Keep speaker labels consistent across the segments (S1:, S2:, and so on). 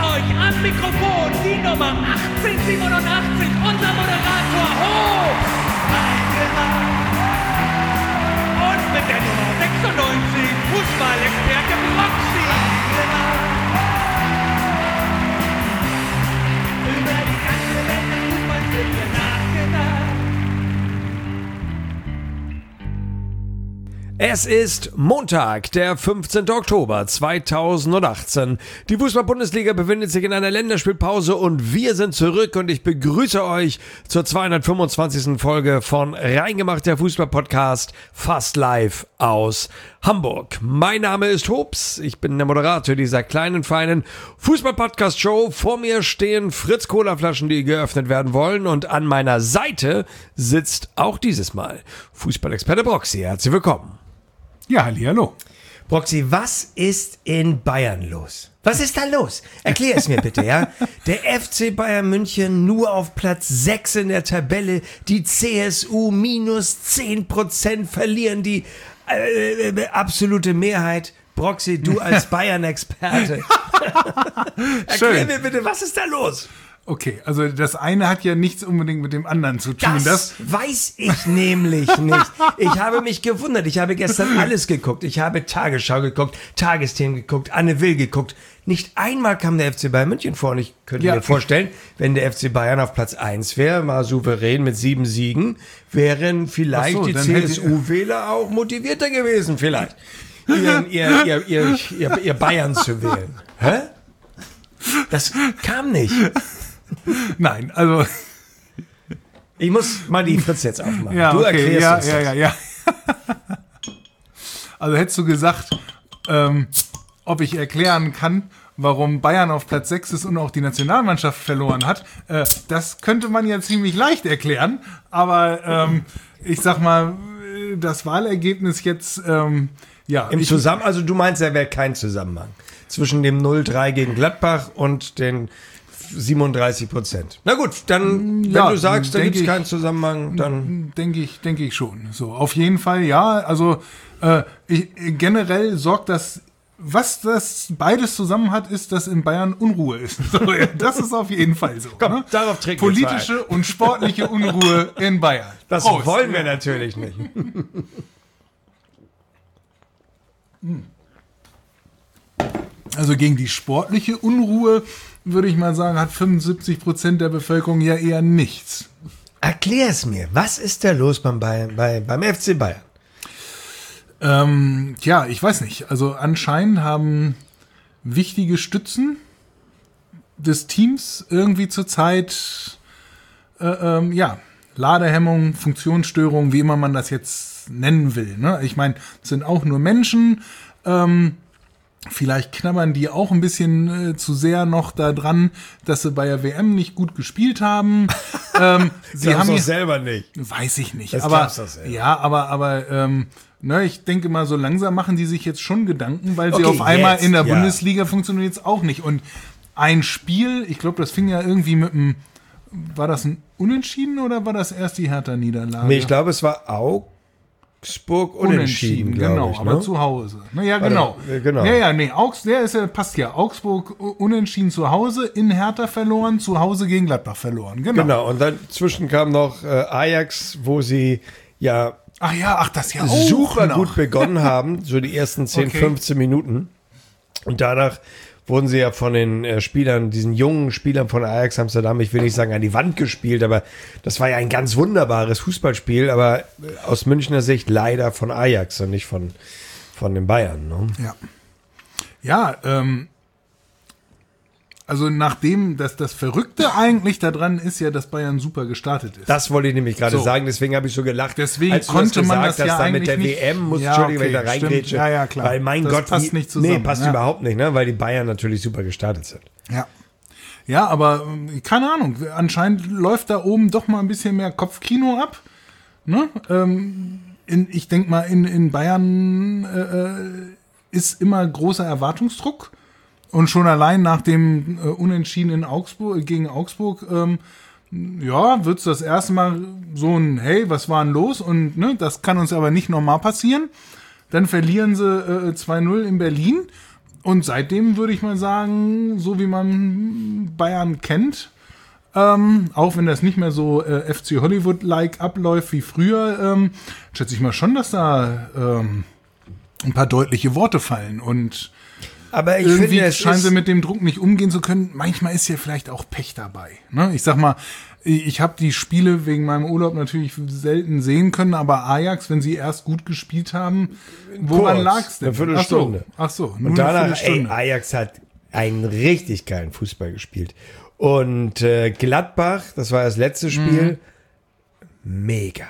S1: euch am Mikrofon die Nummer 1887, unser Moderator Hobbs. Und mit der Nummer 96, Fußballexperte Broxy. Über die ganze Welt des Fußballs wird hier nachgedacht.
S2: Es ist Montag, der 15. Oktober 2018. Die Fußball-Bundesliga befindet sich in einer Länderspielpause und wir sind zurück und ich begrüße euch zur 225. Folge von Reingemacht, der Fußball-Podcast, fast live aus Hamburg. Mein Name ist Hobbs, ich bin der Moderator dieser kleinen, feinen Fußball-Podcast-Show. Vor mir stehen Fritz-Cola-Flaschen, die geöffnet werden wollen, und an meiner Seite sitzt auch dieses Mal Fußballexperte Broxy. Herzlich willkommen.
S3: Ja, hallihallo.
S2: Broxy, was ist in Bayern los? Was ist da los? Erklär es mir bitte, ja? Der FC Bayern München nur auf Platz 6 in der Tabelle, die CSU minus 10% verlieren, die absolute Mehrheit. Broxy, du als Bayern-Experte. Erklär mir bitte, was ist da los?
S3: Okay, also das eine hat ja nichts unbedingt mit dem anderen zu tun.
S2: Das weiß ich nämlich nicht. Ich habe mich gewundert. Ich habe gestern alles geguckt. Ich habe Tagesschau geguckt, Tagesthemen geguckt, Anne Will geguckt. Nicht einmal kam der FC Bayern München vor. Und ich könnte mir vorstellen, wenn der FC Bayern auf Platz 1 wäre, mal souverän mit 7 Siegen, wären vielleicht die CSU-Wähler auch motivierter gewesen, vielleicht, ihr Bayern zu wählen. Hä? Das kam nicht.
S3: Nein, also
S2: ich muss mal die Fritz jetzt aufmachen.
S3: Ja,
S2: du
S3: okay,
S2: erklärst uns das.
S3: Ja. Also hättest du gesagt, ob ich erklären kann, warum Bayern auf Platz 6 ist und auch die Nationalmannschaft verloren hat, das könnte man ja ziemlich leicht erklären, aber ich sag mal, das Wahlergebnis jetzt,
S2: Also du meinst, da wäre kein Zusammenhang zwischen dem 0-3 gegen Gladbach und den 37%. Na gut, dann, wenn du sagst, da gibt es keinen Zusammenhang, dann...
S3: Denke ich schon. So, auf jeden Fall, ja. Also generell sorgt das, was das beides zusammen hat, ist, dass in Bayern Unruhe ist. So, das ist auf jeden Fall so.
S2: Komm,
S3: ne?
S2: Darauf trägt wir
S3: politische und sportliche Unruhe in Bayern.
S2: Das
S3: Prost.
S2: wollen wir natürlich nicht.
S3: Also gegen die sportliche Unruhe, würde ich mal sagen, hat 75% der Bevölkerung ja eher nichts.
S2: Erklär es mir. Was ist da los beim FC Bayern?
S3: Ich weiß nicht. Also anscheinend haben wichtige Stützen des Teams irgendwie zurzeit Ladehemmung, Funktionsstörung, wie immer man das jetzt nennen will. Ne? Ich meine, es sind auch nur Menschen. Vielleicht knabbern die auch ein bisschen zu sehr noch da dran, dass sie bei der WM nicht gut gespielt haben.
S2: Sie haben es selber nicht.
S3: Weiß ich nicht.
S2: Das
S3: aber ich denke mal, so langsam machen die sich jetzt schon Gedanken, weil sie auf einmal in der Bundesliga funktionieren jetzt auch nicht. Und ein Spiel, ich glaube, das fing ja irgendwie mit einem, war das ein Unentschieden oder war das erst die Hertha-Niederlage?
S2: Nee, ich glaube, es war Augsburg unentschieden,
S3: genau,
S2: ich, ne?
S3: aber zu Hause. Ja, genau. Passt ja. Augsburg unentschieden zu Hause, in Hertha verloren, zu Hause gegen Gladbach verloren. Genau.
S2: Und dazwischen kam noch Ajax, wo sie
S3: das ja auch
S2: super
S3: noch
S2: gut begonnen haben, so die ersten 10, 15 Minuten. Und danach wurden sie ja von den Spielern, diesen jungen Spielern von Ajax Amsterdam, ich will nicht sagen an die Wand gespielt, aber das war ja ein ganz wunderbares Fußballspiel, aber aus Münchner Sicht leider von Ajax und nicht von den Bayern. Ne?
S3: Ja. Also nachdem das Verrückte eigentlich daran ist ja, dass Bayern super gestartet ist.
S2: Das wollte ich nämlich gerade sagen, deswegen habe ich so gelacht.
S3: Deswegen
S2: als du
S3: konnte man das
S2: hast,
S3: ja
S2: da mit der
S3: nicht,
S2: WM, Entschuldigung, wenn ich da reingrätsche.
S3: Ja, klar.
S2: Weil mein
S3: das
S2: Gott,
S3: passt nicht zusammen.
S2: Nee, passt überhaupt nicht, ne? Weil die Bayern natürlich super gestartet sind.
S3: Ja, aber keine Ahnung, anscheinend läuft da oben doch mal ein bisschen mehr Kopfkino ab. Ne? Ich denke mal, in Bayern ist immer großer Erwartungsdruck. Und schon allein nach dem Unentschieden in Augsburg, gegen Augsburg, wird's das erste Mal so ein, hey, was war denn los? Und ne, das kann uns aber nicht normal passieren. Dann verlieren sie 2-0 in Berlin. Und seitdem würde ich mal sagen, so wie man Bayern kennt, auch wenn das nicht mehr so FC Hollywood-like abläuft wie früher, schätze ich mal schon, dass da ein paar deutliche Worte fallen. Und
S2: Aber ich
S3: irgendwie
S2: finde,
S3: scheinen sie mit dem Druck nicht umgehen zu können. Manchmal ist ja vielleicht auch Pech dabei. Ne? Ich sag mal, ich habe die Spiele wegen meinem Urlaub natürlich selten sehen können, aber Ajax, wenn sie erst gut gespielt haben, woran lag's denn?
S2: Eine Viertelstunde.
S3: Ach so, nur
S2: Und danach,
S3: eine Viertelstunde.
S2: Ajax hat einen richtig geilen Fußball gespielt. Und Gladbach, das war das letzte Spiel, mega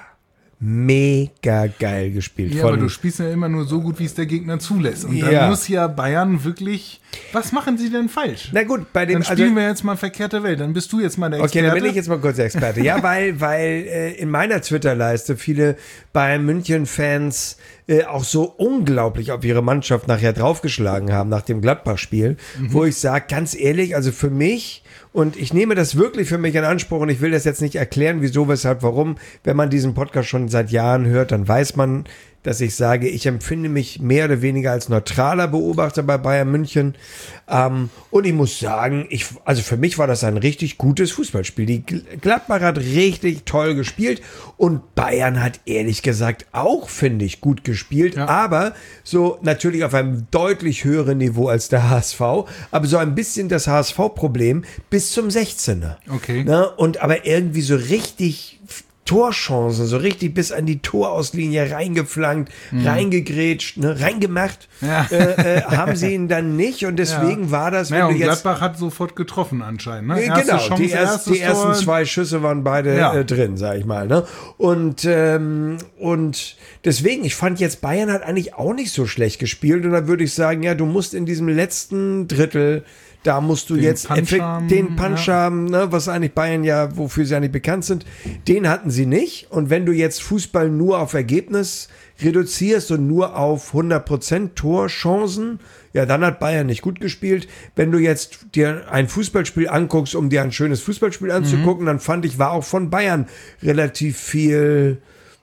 S2: geil gespielt.
S3: Ja, aber du spielst ja immer nur so gut, wie es der Gegner zulässt. Und dann muss ja Bayern wirklich... Was machen sie denn falsch?
S2: Na gut, bei dem...
S3: Dann spielen wir jetzt mal verkehrte Welt. Dann bist du jetzt mal der Experte.
S2: Okay, dann bin ich jetzt mal kurz der Experte. Ja, weil in meiner Twitter-Leiste viele Bayern München-Fans auch so unglaublich auf ihre Mannschaft nachher draufgeschlagen haben nach dem Gladbach-Spiel, wo ich sage, ganz ehrlich, also für mich... Und ich nehme das wirklich für mich in Anspruch und ich will das jetzt nicht erklären, wieso, weshalb, warum. Wenn man diesen Podcast schon seit Jahren hört, dann weiß man, dass ich sage, ich empfinde mich mehr oder weniger als neutraler Beobachter bei Bayern München. Und ich muss sagen, also für mich war das ein richtig gutes Fußballspiel. Die Gladbach hat richtig toll gespielt und Bayern hat ehrlich gesagt auch, finde ich, gut gespielt. Ja. Aber so natürlich auf einem deutlich höheren Niveau als der HSV. Aber so ein bisschen das HSV-Problem bis zum 16er.
S3: Okay.
S2: Ne? Und aber irgendwie so richtig Torchancen, so richtig bis an die Torauslinie reingeflankt, reingegrätscht, ne, reingemacht, haben sie ihn dann nicht und deswegen war das,
S3: wenn du jetzt... Gladbach hat sofort getroffen anscheinend, ne?
S2: Genau, Chance, die ersten zwei Schüsse waren beide drin, sag ich mal, ne? Und deswegen, ich fand jetzt, Bayern hat eigentlich auch nicht so schlecht gespielt und da würde ich sagen, ja, du musst in diesem letzten Drittel, da musst du den Punch haben, ne, was eigentlich Bayern ja, wofür sie eigentlich bekannt sind, den hatten sie nicht. Und wenn du jetzt Fußball nur auf Ergebnis reduzierst und nur auf 100% Torchancen, ja, dann hat Bayern nicht gut gespielt. Wenn du jetzt dir ein Fußballspiel anguckst, um dir ein schönes Fußballspiel anzugucken, dann fand ich, war auch von Bayern relativ viel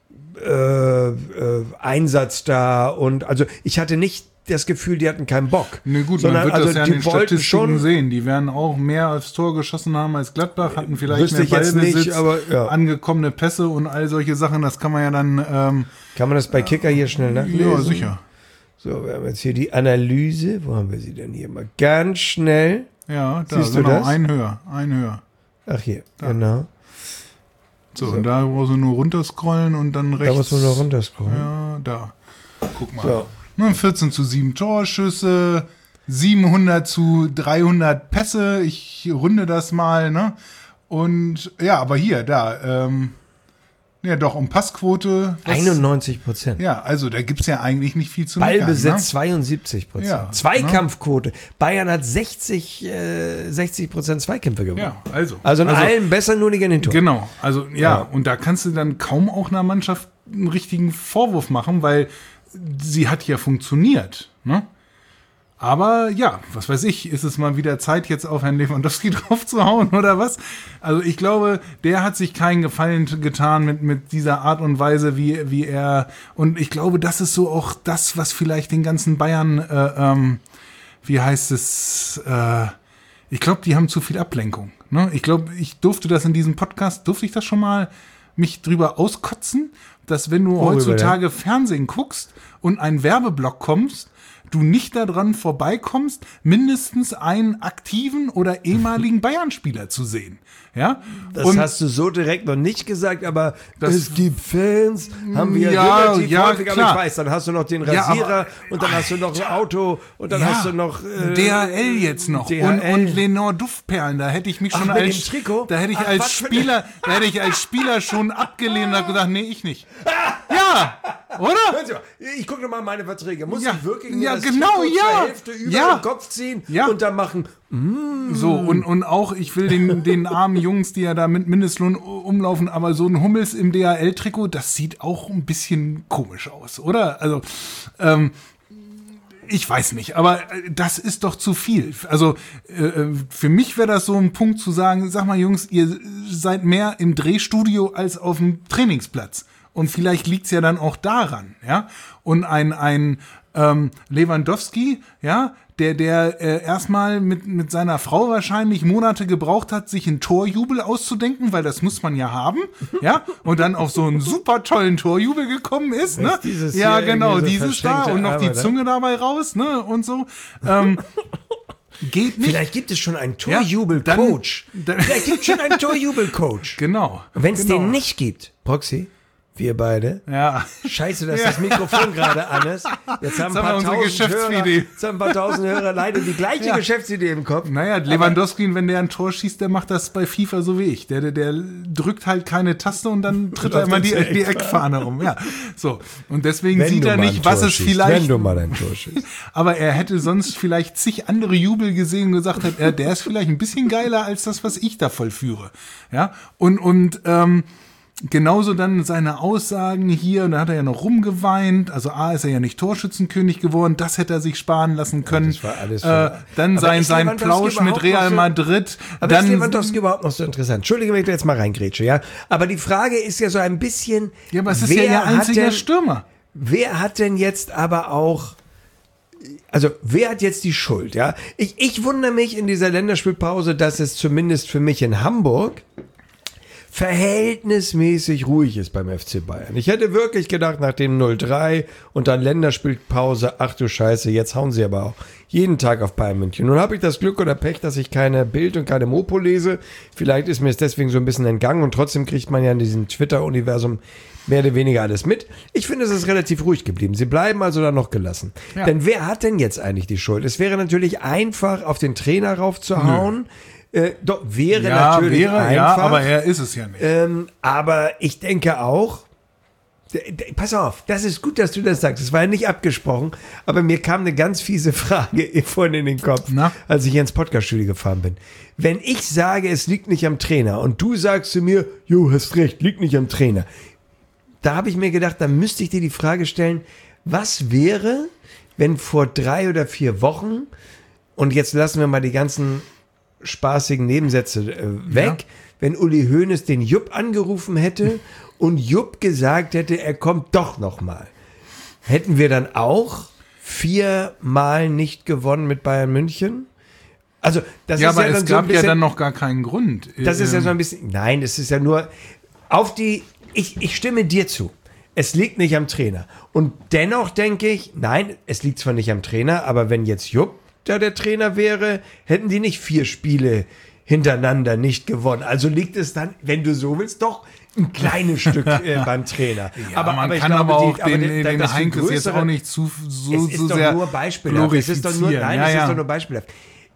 S2: Einsatz da. Und also ich hatte nicht das Gefühl, die hatten keinen Bock.
S3: Ne, gut, sondern, man wird das ja in den Statistiken schon sehen. Die werden auch mehr aufs Tor geschossen haben als Gladbach, hatten vielleicht mehr Ballbesitz, angekommene Pässe und all solche Sachen. Das kann man ja dann...
S2: kann man das bei Kicker hier schnell nachlesen?
S3: Ja, sicher.
S2: So, wir haben jetzt hier die Analyse. Wo haben wir sie denn hier? Mal ganz schnell.
S3: Ja, da, siehst genau, du das? Ein höher.
S2: Ach, hier, da. Genau.
S3: So, und da brauchst du nur runterscrollen und dann rechts.
S2: Da musst du nur runterscrollen.
S3: Ja, da. Guck mal. So. 14:7 Torschüsse, 700:300 Pässe. Ich runde das mal, ne? Und ja, aber hier, da, ja doch, um Passquote.
S2: 91%.
S3: Ja, also da gibt's ja eigentlich nicht viel zu
S2: Ballbesitz,
S3: meckern,
S2: 72%.
S3: Ja,
S2: Zweikampfquote. Bayern hat 60% Zweikämpfe gewonnen.
S3: Ja, also
S2: in allem besser, nur nicht in den Toren.
S3: Genau, also ja, und da kannst du dann kaum auch einer Mannschaft einen richtigen Vorwurf machen, weil sie hat ja funktioniert, ne? Aber ja, was weiß ich, ist es mal wieder Zeit, jetzt auf Herrn Lewandowski drauf zu hauen oder was? Also ich glaube, der hat sich keinen Gefallen getan mit dieser Art und Weise, wie er, und ich glaube, das ist so auch das, was vielleicht den ganzen Bayern, wie heißt es, ich glaube, die haben zu viel Ablenkung, ne? Ich glaube, ich durfte das in diesem Podcast, durfte ich das schon mal mich drüber auskotzen, dass wenn du heutzutage Fernsehen guckst und einen Werbeblock kommst, du nicht daran vorbeikommst, mindestens einen aktiven oder ehemaligen Bayern-Spieler zu sehen. Ja?
S2: Das hast du so direkt noch nicht gesagt, aber es gibt Fans, haben wir
S3: relativ
S2: häufig, aber ich weiß, dann hast du noch den Rasierer und dann hast du noch ein Auto und dann hast du noch
S3: DHL jetzt noch
S2: DHL.
S3: Und Lenore Duftperlen, da hätte ich mich schon als
S2: Trikot?
S3: Da hätte ich als Spieler schon abgelehnt und habe gesagt, nee, ich nicht. Ja, oder?
S2: Ich gucke noch mal meine Verträge. Muss ich wirklich
S3: zur Hälfte
S2: über den Kopf ziehen und dann machen?
S3: So, und auch, ich will den armen Jungs, die ja da mit Mindestlohn umlaufen, aber so ein Hummels im DHL-Trikot, das sieht auch ein bisschen komisch aus, oder? Also, ich weiß nicht, aber das ist doch zu viel. Also für mich wäre das so ein Punkt zu sagen, sag mal Jungs, ihr seid mehr im Drehstudio als auf dem Trainingsplatz. Und vielleicht liegt's ja dann auch daran, ja. Und ein Lewandowski, ja, der erstmal mit seiner Frau wahrscheinlich Monate gebraucht hat, sich einen Torjubel auszudenken, weil das muss man ja haben, ja, und dann auf so einen super tollen Torjubel gekommen ist, ne? Ja, genau, dieses da und noch die Zunge dabei raus, ne, und so. Geht nicht.
S2: Vielleicht gibt es schon einen Torjubel-Coach. Vielleicht gibt es schon einen Torjubel-Coach.
S3: Genau.
S2: Wenn es den nicht gibt, Proxy, wir beide.
S3: Ja.
S2: Scheiße, dass das Mikrofon gerade an ist. Jetzt haben ein paar tausend Hörer leider die gleiche Geschäftsidee im Kopf.
S3: Naja, Lewandowski, wenn der ein Tor schießt, der macht das bei FIFA so wie ich. Der drückt halt keine Taste und dann tritt er immer die Eckfahne rum. Ja, so. Und deswegen sieht er nicht, was es vielleicht...
S2: Wenn du mal ein Tor schießt.
S3: Aber er hätte sonst vielleicht zig andere Jubel gesehen und gesagt hat, der ist vielleicht ein bisschen geiler als das, was ich da vollführe. Ja, und genauso dann seine Aussagen hier, und da hat er ja noch rumgeweint, also ist er ja nicht Torschützenkönig geworden, das hätte er sich sparen lassen können.
S2: Das war alles
S3: dann sein Plausch mit Real Madrid.
S2: Aber dann, ist Lewandowski überhaupt noch so interessant? Entschuldige, wenn ich da jetzt mal reingrätsche, ja? Aber die Frage ist ja so ein bisschen...
S3: Ja, aber es ist ja ihr einziger Stürmer.
S2: Wer hat denn jetzt aber auch... Also, wer hat jetzt die Schuld, ja? Ich wundere mich in dieser Länderspielpause, dass es zumindest für mich in Hamburg verhältnismäßig ruhig ist beim FC Bayern. Ich hätte wirklich gedacht, nach dem 0-3 und dann Länderspielpause, ach du Scheiße, jetzt hauen sie aber auch jeden Tag auf Bayern München. Nun habe ich das Glück oder Pech, dass ich keine Bild und keine Mopo lese. Vielleicht ist mir es deswegen so ein bisschen entgangen und trotzdem kriegt man ja in diesem Twitter-Universum mehr oder weniger alles mit. Ich finde, es ist relativ ruhig geblieben. Sie bleiben also da noch gelassen. Ja. Denn wer hat denn jetzt eigentlich die Schuld? Es wäre natürlich einfach, auf den Trainer raufzuhauen. Doch, wäre natürlich einfach. Ja,
S3: aber er ist es ja nicht.
S2: Aber ich denke auch, pass auf, das ist gut, dass du das sagst. Das war ja nicht abgesprochen, aber mir kam eine ganz fiese Frage vorhin in den Kopf, als ich ins Podcaststudio gefahren bin. Wenn ich sage, es liegt nicht am Trainer und du sagst zu mir, jo, hast recht, liegt nicht am Trainer. Da habe ich mir gedacht, da müsste ich dir die Frage stellen, was wäre, wenn vor 3 oder 4 Wochen, und jetzt lassen wir mal die ganzen spaßigen Nebensätze weg, wenn Uli Hoeneß den Jupp angerufen hätte und Jupp gesagt hätte, er kommt doch noch mal. Hätten wir dann auch 4 Mal nicht gewonnen mit Bayern München? Also, das
S3: ja,
S2: ist
S3: aber
S2: ja dann
S3: es gab
S2: so ein bisschen,
S3: ja dann noch gar keinen Grund.
S2: Das ist ja so ein bisschen, nein, es ist ja nur ich stimme dir zu. Es liegt nicht am Trainer. Und dennoch denke ich, nein, es liegt zwar nicht am Trainer, aber wenn jetzt Jupp da der Trainer wäre, hätten die nicht 4 Spiele hintereinander nicht gewonnen. Also liegt es dann, wenn du so willst, doch ein kleines Stück beim Trainer.
S3: Ja, man kann aber auch den Heinkes jetzt auch nicht so sehr
S2: nur beispielhaft. Es ist doch nur, nein, es ist doch nur beispielhaft.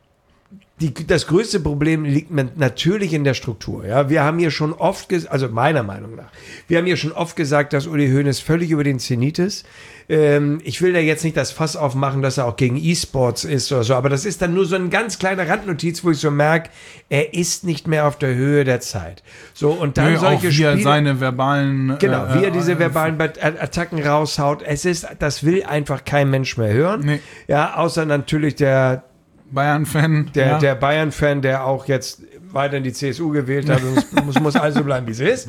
S2: Das größte Problem liegt natürlich in der Struktur. Ja, wir haben hier schon oft, also meiner Meinung nach, wir haben hier schon oft gesagt, dass Uli Hoeneß völlig über den Zenit ist. Ich will da jetzt nicht das Fass aufmachen, dass er auch gegen E-Sports ist oder so, aber das ist dann nur so ein ganz kleiner Randnotiz, wo ich so merke, er ist nicht mehr auf der Höhe der Zeit. So, und dann solche Spiele,
S3: wie er seine verbalen,
S2: wie er diese verbalen Attacken raushaut, das will einfach kein Mensch mehr hören. Nee. Ja, außer natürlich der
S3: Bayern-Fan.
S2: Der Bayern-Fan, der auch jetzt weiter in die CSU gewählt hat, muss also bleiben, wie es ist.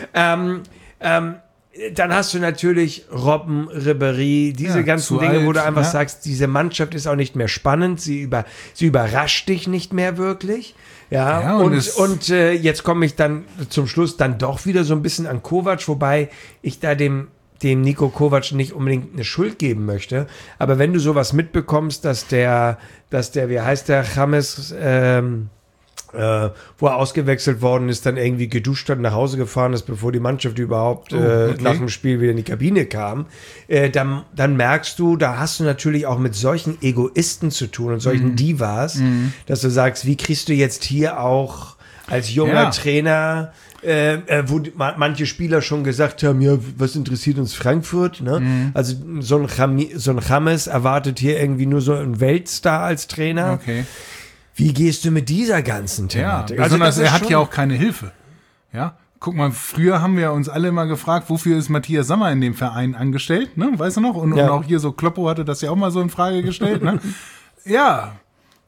S2: Dann hast du natürlich Robben, Ribéry, diese ganzen Dinge, wo du einfach sagst, diese Mannschaft ist auch nicht mehr spannend, sie überrascht dich nicht mehr wirklich. Ja, und jetzt komme ich dann zum Schluss dann doch wieder so ein bisschen an Kovac, wobei ich da dem Niko Kovac nicht unbedingt eine Schuld geben möchte. Aber wenn du sowas mitbekommst, dass der, wie heißt der, James, wo er ausgewechselt worden ist, dann irgendwie geduscht hat und nach Hause gefahren ist, bevor die Mannschaft überhaupt nach dem Spiel wieder in die Kabine kam, dann merkst du, da hast du natürlich auch mit solchen Egoisten zu tun und solchen Divas, dass du sagst, wie kriegst du jetzt hier auch als junger Trainer, wo manche Spieler schon gesagt haben, ja, was interessiert uns Frankfurt? Ne? Also so ein James erwartet hier irgendwie nur so einen Weltstar als Trainer.
S3: Okay.
S2: Wie gehst du mit dieser ganzen Thematik?
S3: Ja, besonders er hat ja auch keine Hilfe. Ja, guck mal, früher haben wir uns alle mal gefragt, wofür ist Matthias Sammer in dem Verein angestellt? Ne? Weißt du noch? Und auch hier so Kloppo hatte das ja auch mal so in Frage gestellt. Ne? Ja.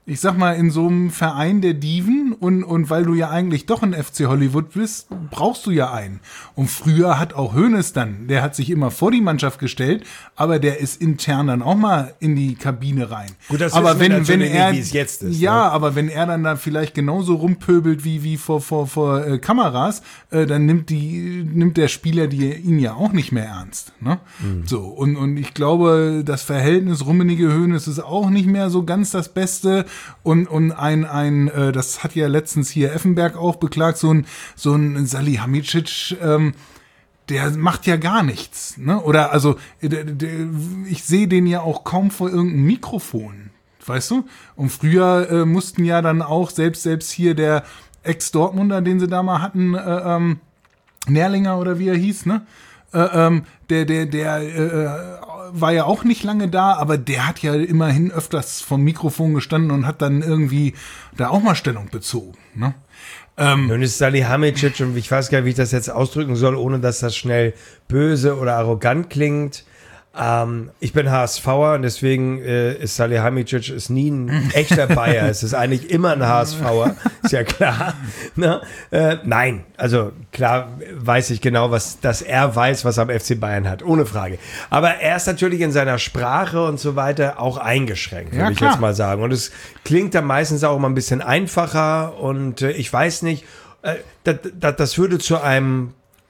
S3: ich sag mal, in so einem Verein der Diven und weil du ja eigentlich doch ein FC Hollywood bist, brauchst du ja einen. Und früher hat auch Hoeneß dann, der hat sich immer vor die Mannschaft gestellt, aber der ist intern dann auch mal in die Kabine rein.
S2: Gut, das
S3: aber
S2: wenn
S3: er,
S2: nicht, wie es jetzt ist.
S3: Ja,
S2: ne?
S3: aber wenn er dann da vielleicht genauso rumpöbelt wie vor Kameras, dann nimmt der Spieler ihn ja auch nicht mehr ernst. Ne? So, und ich glaube, das Verhältnis Rummenigge-Hoeneß ist auch nicht mehr so ganz das Beste. Und das hat ja letztens hier Effenberg auch beklagt, so ein Salihamidzic, der macht ja gar nichts, ne? Oder also ich sehe den ja auch kaum vor irgendeinem Mikrofon, weißt du? Und früher mussten ja dann auch selbst hier der Ex-Dortmunder, den sie da mal hatten, Nährlinger oder wie er hieß, ne? Der war ja auch nicht lange da, aber der hat ja immerhin öfters vom Mikrofon gestanden und hat dann irgendwie da auch mal Stellung bezogen, ne?
S2: Nun ist Salihamidzic, und ich weiß gar nicht, wie ich das jetzt ausdrücken soll, ohne dass das schnell böse oder arrogant klingt. Ich bin HSVer und deswegen ist Salihamidzic ist nie ein echter Bayer. Es ist eigentlich immer ein HSVer, ist ja klar. Ne? Nein, also klar weiß ich genau, dass er weiß, was er am FC Bayern hat, ohne Frage. Aber er ist natürlich in seiner Sprache und so weiter auch eingeschränkt, würde ich jetzt mal sagen. Und es klingt dann meistens auch immer ein bisschen einfacher und ich weiß nicht, das würde zu einem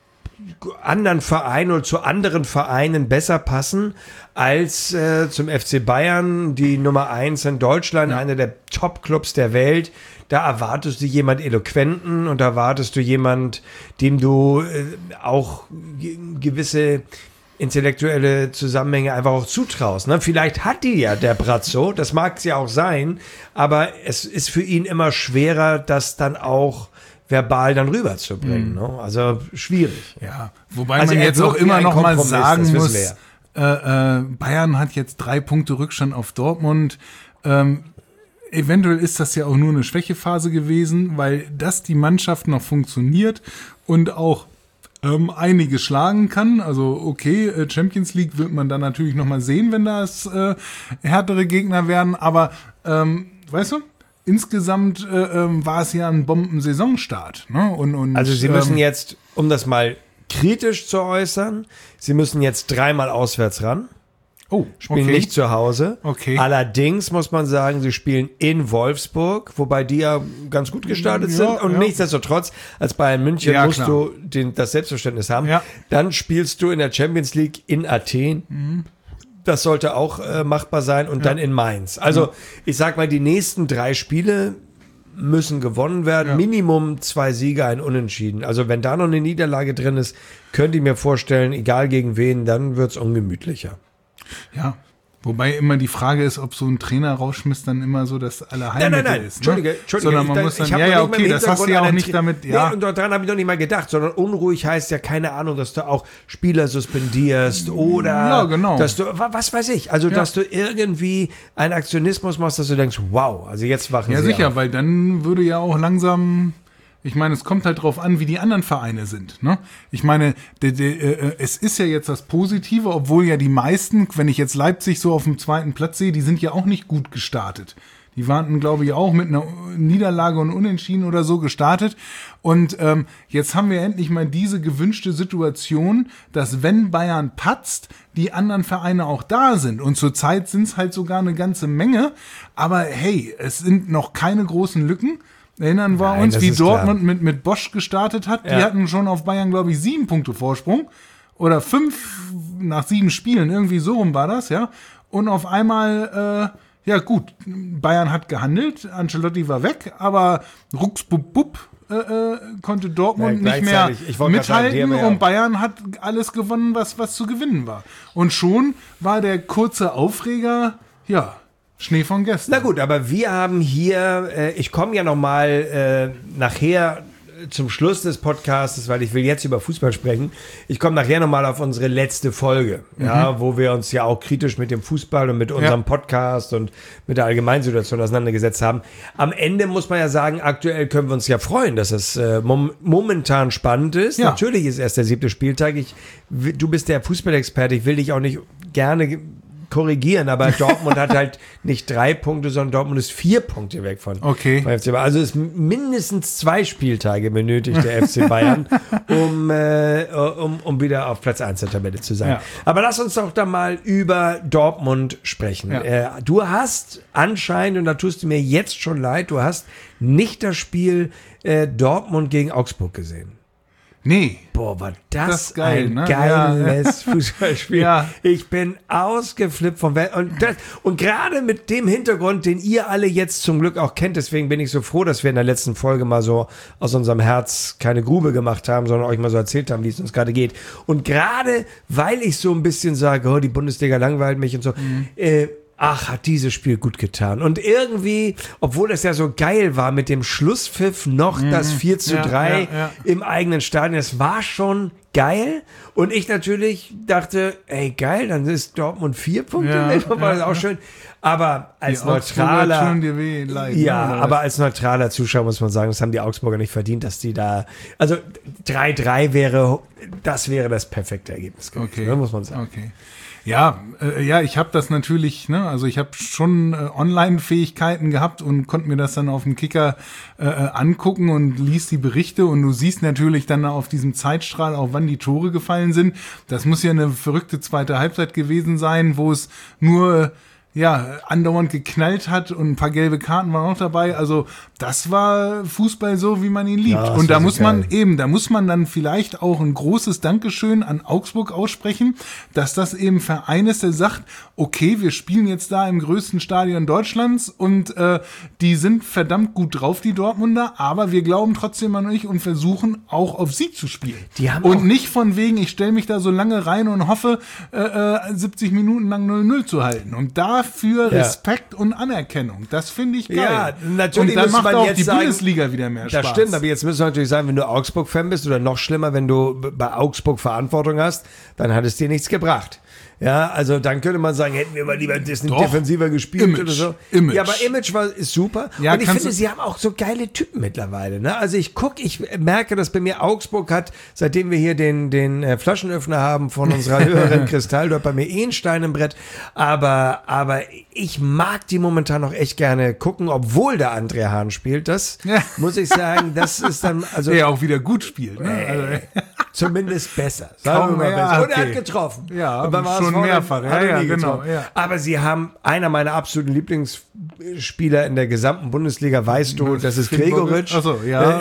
S2: anderen Verein oder zu anderen Vereinen besser passen als zum FC Bayern, die Nummer 1 in Deutschland, einer der Top-Clubs der Welt. Da erwartest du jemand Eloquenten und da erwartest du jemand, dem du auch gewisse intellektuelle Zusammenhänge einfach auch zutraust. Ne? Vielleicht hat die ja der Brazzo, das mag es ja auch sein, aber es ist für ihn immer schwerer, das dann auch verbal dann rüberzubringen. Ne? Also schwierig.
S3: Ja, wobei man jetzt auch immer noch mal sagen muss, Bayern hat jetzt 3 Punkte Rückstand auf Dortmund. Eventuell ist das ja auch nur eine Schwächephase gewesen, weil die Mannschaft noch funktioniert und auch einige schlagen kann. Also okay, Champions League wird man dann natürlich noch mal sehen, wenn das härtere Gegner werden. Aber weißt du, insgesamt war es ja ein Bombensaisonstart. Ne? Und,
S2: also sie müssen jetzt, um das mal kritisch zu äußern, sie müssen jetzt 3-mal auswärts ran.
S3: Oh,
S2: spielen nicht zu Hause.
S3: Okay.
S2: Allerdings muss man sagen, sie spielen in Wolfsburg, wobei die ja ganz gut gestartet sind. Und nichtsdestotrotz, als Bayern München musst du das Selbstverständnis haben. Ja. Dann spielst du in der Champions League in Athen. Mhm. Das sollte auch machbar sein. Und dann in Mainz. Also ich sag mal, die nächsten 3 Spiele müssen gewonnen werden. Ja. Minimum 2 Siege, ein Unentschieden. Also wenn da noch eine Niederlage drin ist, könnt ihr mir vorstellen, egal gegen wen, dann wird's ungemütlicher.
S3: Ja, wobei immer die Frage ist, ob so ein Trainer-Rausschmiss dann immer so das Allerheilmittel
S2: nein.
S3: ist.
S2: Entschuldige.
S3: Sondern man muss dann, okay, das hast du ja auch nicht damit,
S2: Nee, und daran habe ich noch nicht mal gedacht, sondern unruhig heißt ja, keine Ahnung, dass du auch Spieler suspendierst oder dass du, was weiß ich, also dass du irgendwie einen Aktionismus machst, dass du denkst, wow, also jetzt wachen sie
S3: Ja, sicher,
S2: auf.
S3: Weil dann würde ja auch langsam... Ich meine, es kommt halt drauf an, wie die anderen Vereine sind. Ne? Ich meine, es ist ja jetzt das Positive, obwohl ja die meisten, wenn ich jetzt Leipzig so auf dem 2. Platz sehe, die sind ja auch nicht gut gestartet. Die waren, glaube ich, auch mit einer Niederlage und Unentschieden oder so gestartet. Und jetzt haben wir endlich mal diese gewünschte Situation, dass wenn Bayern patzt, die anderen Vereine auch da sind. Und zurzeit sind es halt sogar eine ganze Menge. Aber hey, es sind noch keine großen Lücken. Erinnern wir uns, wie Dortmund mit Bosch gestartet hat. Ja. Die hatten schon auf Bayern, glaube ich, 7 Punkte Vorsprung. Oder 5 nach 7 Spielen. Irgendwie so rum war das, ja. Und auf einmal, ja gut, Bayern hat gehandelt. Ancelotti war weg. Aber rucksbub konnte Dortmund nicht mehr mithalten. Und Bayern hat alles gewonnen, was zu gewinnen war. Und schon war der kurze Aufreger, Schnee von gestern.
S2: Na gut, aber wir haben hier, ich komme ja nochmal nachher zum Schluss des Podcasts, weil ich will jetzt über Fußball sprechen. Ich komme nachher nochmal auf unsere letzte Folge, wo wir uns ja auch kritisch mit dem Fußball und mit unserem Podcast und mit der Allgemeinsituation auseinandergesetzt haben. Am Ende muss man ja sagen, aktuell können wir uns ja freuen, dass es momentan spannend ist. Ja. Natürlich ist erst der 7. Spieltag. Du bist der Fußballexperte. Ich will dich auch nicht gerne korrigieren, aber Dortmund hat halt nicht 3 Punkte, sondern Dortmund ist 4 Punkte weg von FC Bayern. Also ist mindestens 2 Spieltage benötigt der FC Bayern, um wieder auf Platz 1 der Tabelle zu sein. Ja. Aber lass uns doch da mal über Dortmund sprechen. Ja. Du hast anscheinend, und da tust du mir jetzt schon leid, du hast nicht das Spiel Dortmund gegen Augsburg gesehen.
S3: Nee.
S2: Boah, war das geil, ein geiles Fußballspiel. Ja. Ich bin ausgeflippt vom Welt. Und gerade mit dem Hintergrund, den ihr alle jetzt zum Glück auch kennt, deswegen bin ich so froh, dass wir in der letzten Folge mal so aus unserem Herz keine Grube gemacht haben, sondern euch mal so erzählt haben, wie es uns gerade geht. Und gerade, weil ich so ein bisschen sage, oh, die Bundesliga langweilt mich und so, hat dieses Spiel gut getan. Und irgendwie, obwohl es ja so geil war, mit dem Schlusspfiff noch das 4:3 im eigenen Stadion, das war schon geil. Und ich natürlich dachte, ey, geil, dann ist Dortmund 4 Punkte. War das auch schön. Aber als neutraler, aber als neutraler Zuschauer muss man sagen, das haben die Augsburger nicht verdient, dass die da, also 3:3 wäre das perfekte Ergebnis gewesen, muss man sagen.
S3: Okay. Ja, ich habe das natürlich, also ich habe schon Online-Fähigkeiten gehabt und konnte mir das dann auf dem Kicker angucken und liest die Berichte und du siehst natürlich dann auf diesem Zeitstrahl auch, wann die Tore gefallen sind. Das muss ja eine verrückte zweite Halbzeit gewesen sein, wo es nur andauernd geknallt hat und ein paar gelbe Karten waren auch dabei. Also das war Fußball so, wie man ihn liebt. Ja, und da muss man dann vielleicht auch ein großes Dankeschön an Augsburg aussprechen, dass das eben Verein ist, der sagt, okay, wir spielen jetzt da im größten Stadion Deutschlands und die sind verdammt gut drauf, die Dortmunder, aber wir glauben trotzdem an euch und versuchen auch auf Sieg zu spielen. Und nicht von wegen, ich stelle mich da so lange rein und hoffe, 70 Minuten lang 0-0 zu halten. Und dafür Respekt und Anerkennung. Das finde ich geil.
S2: Ja, natürlich. Und dann macht auch die
S3: Bundesliga wieder mehr Spaß.
S2: Das stimmt, aber jetzt müssen wir natürlich sagen, wenn du Augsburg-Fan bist oder noch schlimmer, wenn du bei Augsburg Verantwortung hast, dann hat es dir nichts gebracht. Ja, also dann könnte man sagen, hätten wir mal lieber defensiver gespielt oder so. Ja, aber Image ist super. Ja, und ich finde, sie haben auch so geile Typen mittlerweile. Ne? Also ich merke, dass bei mir Augsburg hat, seitdem wir hier den Flaschenöffner haben von unserer Hörerin Kristall, dort bei mir ein Stein im Brett. Aber ich mag die momentan noch echt gerne gucken, obwohl der André Hahn spielt. Das muss ich sagen, das ist dann, also.
S3: Der auch wieder gut spielt, ne?
S2: Zumindest besser. Sagen wir mal besser. Und er hat getroffen.
S3: Ja, schon mehrfach. Ja, genau. Ja.
S2: Aber sie haben einer meiner absoluten Lieblingsspieler in der gesamten Bundesliga, weißt du, das ist Gregoritsch.
S3: Achso,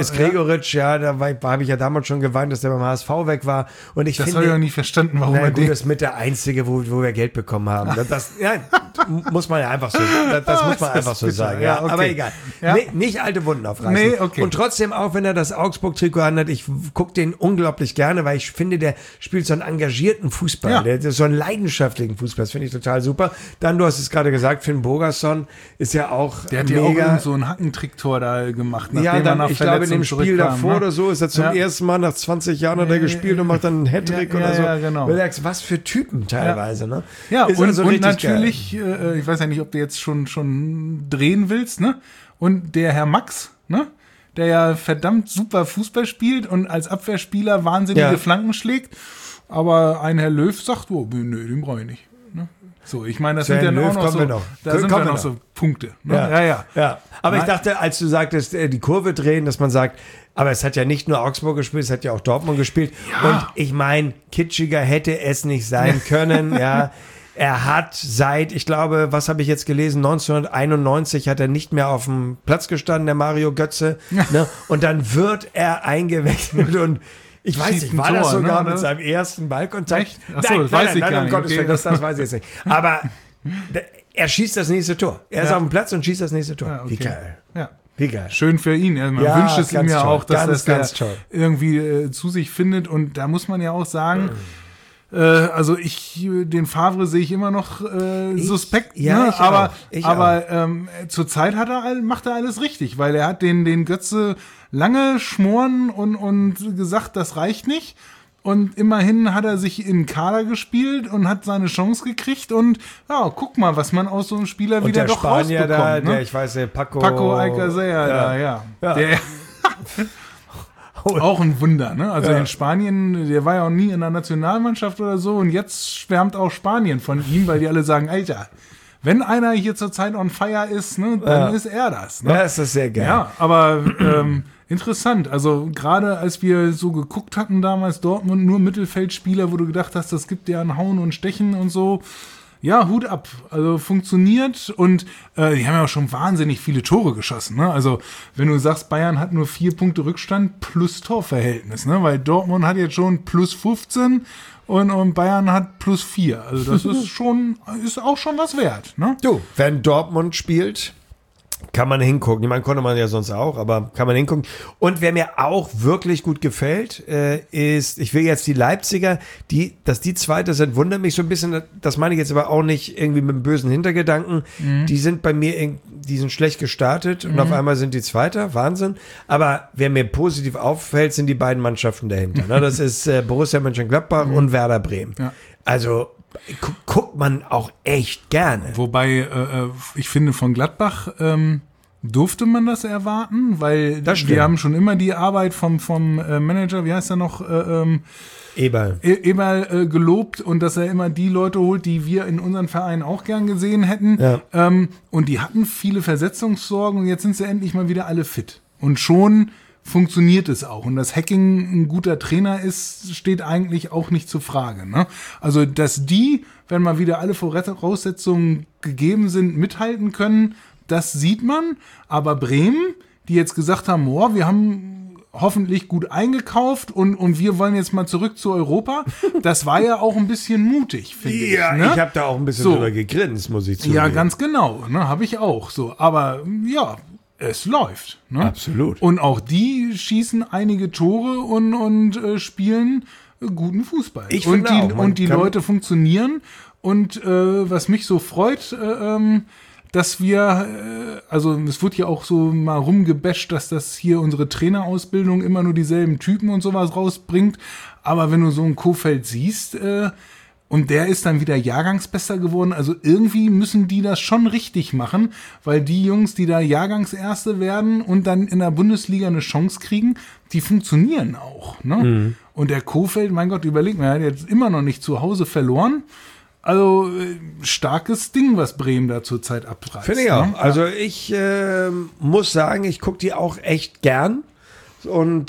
S2: da habe ich ja damals schon geweint, dass der beim HSV weg war. Und ich
S3: das habe ich auch nie verstanden, warum er
S2: das ist mit der Einzige, wo wir Geld bekommen haben. Das muss man ja einfach so sagen. Ja, okay. Aber egal. Ja? Nicht alte Wunden aufreißen.
S3: Nee, okay.
S2: Und trotzdem, auch wenn er das Augsburg-Trikot anhat, ich gucke den unglaublich gerne, weil ich finde, der spielt so einen engagierten Fußball. Der ist so einen leidenschaftlichen Fußball. Das finde ich total super. Dann, du hast es gerade gesagt, Finn Bogerson ist ja auch
S3: der hat ja auch so ein Hackentricktor da gemacht.
S2: Ich glaube, in dem Spiel davor oder so ist er zum ersten Mal nach 20 Jahren hat er gespielt und macht dann einen Hattrick oder so.
S3: Ja, genau.
S2: Du merkst, was für Typen teilweise. Ne?
S3: Ja, und natürlich, ich weiß ja nicht, ob du jetzt schon drehen willst, ne? Und der Herr Max, ne? Der ja verdammt super Fußball spielt und als Abwehrspieler wahnsinnige Flanken schlägt. Aber ein Herr Löw sagt, nö, den brauche ich nicht. Ne? So, ich meine, das sind dann auch noch so Punkte. Ne?
S2: Ja. Aber ich dachte, als du sagtest, die Kurve drehen, dass man sagt, aber es hat ja nicht nur Augsburg gespielt, es hat ja auch Dortmund gespielt. Ja. Und ich meine, kitschiger hätte es nicht sein können, ja. Er hat seit, ich glaube, was habe ich jetzt gelesen, 1991 hat er nicht mehr auf dem Platz gestanden, der Mario Götze. Ne? Und dann wird er eingewechselt und ich weiß nicht, war das sogar mit seinem ersten Ballkontakt?
S3: Achso, das weiß ich gar nicht.
S2: Um Gottes Willen, das weiß ich jetzt nicht. Aber er schießt das nächste Tor. Er ist auf dem Platz und schießt das nächste Tor.
S3: Ja, okay.
S2: Wie geil.
S3: Ja.
S2: Wie geil.
S3: Schön für ihn. Man wünscht es ihm ja
S2: toll.
S3: auch, dass
S2: ganz
S3: er irgendwie zu sich findet. Und da muss man ja auch sagen, also den Favre sehe ich immer noch suspekt, aber zurzeit macht er alles richtig, weil er hat den Götze lange schmoren und gesagt, das reicht nicht. Und immerhin hat er sich in den Kader gespielt und hat seine Chance gekriegt und guck mal, was man aus so einem Spieler und wieder doch
S2: Spanier
S3: rausbekommt.
S2: Der, ich weiß, der Paco
S3: Alcácer, ja. Auch ein Wunder, ne? Also in Spanien, der war ja auch nie in der Nationalmannschaft oder so und jetzt schwärmt auch Spanien von ihm, weil die alle sagen, Alter, wenn einer hier zurzeit on fire ist, ne, dann ist er das. Ne?
S2: Ja, ist das sehr geil.
S3: Ja, aber interessant. Also gerade als wir so geguckt hatten damals, Dortmund nur Mittelfeldspieler, wo du gedacht hast, das gibt ja ein Hauen und Stechen und so. Ja, Hut ab. Also funktioniert und die haben ja auch schon wahnsinnig viele Tore geschossen. Ne? Also wenn du sagst, Bayern hat nur 4 Punkte Rückstand plus Torverhältnis, ne? Weil Dortmund hat jetzt schon plus 15 und Bayern hat plus 4. Also das ist auch schon was wert. Ne?
S2: Du, wenn Dortmund spielt, kann man hingucken. Ich meine, konnte man ja sonst auch, aber kann man hingucken. Und wer mir auch wirklich gut gefällt, ist, ich will jetzt die Leipziger, dass die Zweite sind, wundert mich so ein bisschen. Das meine ich jetzt aber auch nicht irgendwie mit einem bösen Hintergedanken. Die sind bei mir, die sind schlecht gestartet und auf einmal sind die Zweiter. Wahnsinn. Aber wer mir positiv auffällt, sind die beiden Mannschaften dahinter. Ne? Das ist Borussia Mönchengladbach und Werder Bremen. Ja. Also guckt man auch echt gerne.
S3: Wobei, ich finde, von Gladbach durfte man das erwarten, weil wir haben schon immer die Arbeit vom Manager, wie heißt er noch? Eberl gelobt und dass er immer die Leute holt, die wir in unseren Vereinen auch gern gesehen hätten. Ja. Und die hatten viele Versetzungssorgen und jetzt sind sie endlich mal wieder alle fit. Und schon funktioniert es auch. Und dass Hacking ein guter Trainer ist, steht eigentlich auch nicht zur Frage. Ne? Also, dass die, wenn mal wieder alle Voraussetzungen gegeben sind, mithalten können, das sieht man. Aber Bremen, die jetzt gesagt haben, wir haben hoffentlich gut eingekauft und wir wollen jetzt mal zurück zu Europa, das war ja auch ein bisschen mutig, finde ich. Ja, ne?
S2: Ich habe da auch ein bisschen drüber gegrinst, muss ich zugeben.
S3: Ja, ganz genau. Ne? Habe ich auch. So, aber ja, es läuft. Ne?
S2: Absolut.
S3: Und auch die schießen einige Tore und spielen guten Fußball.
S2: Ich finde auch.
S3: Und die Leute funktionieren. Und was mich so freut, dass wir, also es wird ja auch so mal rumgebasht, dass das hier unsere Trainerausbildung immer nur dieselben Typen und sowas rausbringt. Aber wenn du so einen Kofeld siehst, und der ist dann wieder Jahrgangsbester geworden. Also irgendwie müssen die das schon richtig machen, weil die Jungs, die da Jahrgangserste werden und dann in der Bundesliga eine Chance kriegen, die funktionieren auch. Ne? Mhm. Und der Kofeld, mein Gott, überleg mal, er hat jetzt immer noch nicht zu Hause verloren. Also starkes Ding, was Bremen da zurzeit abreißt.
S2: Finde ich auch. Ne? Also ich muss sagen, ich gucke die auch echt gern. Und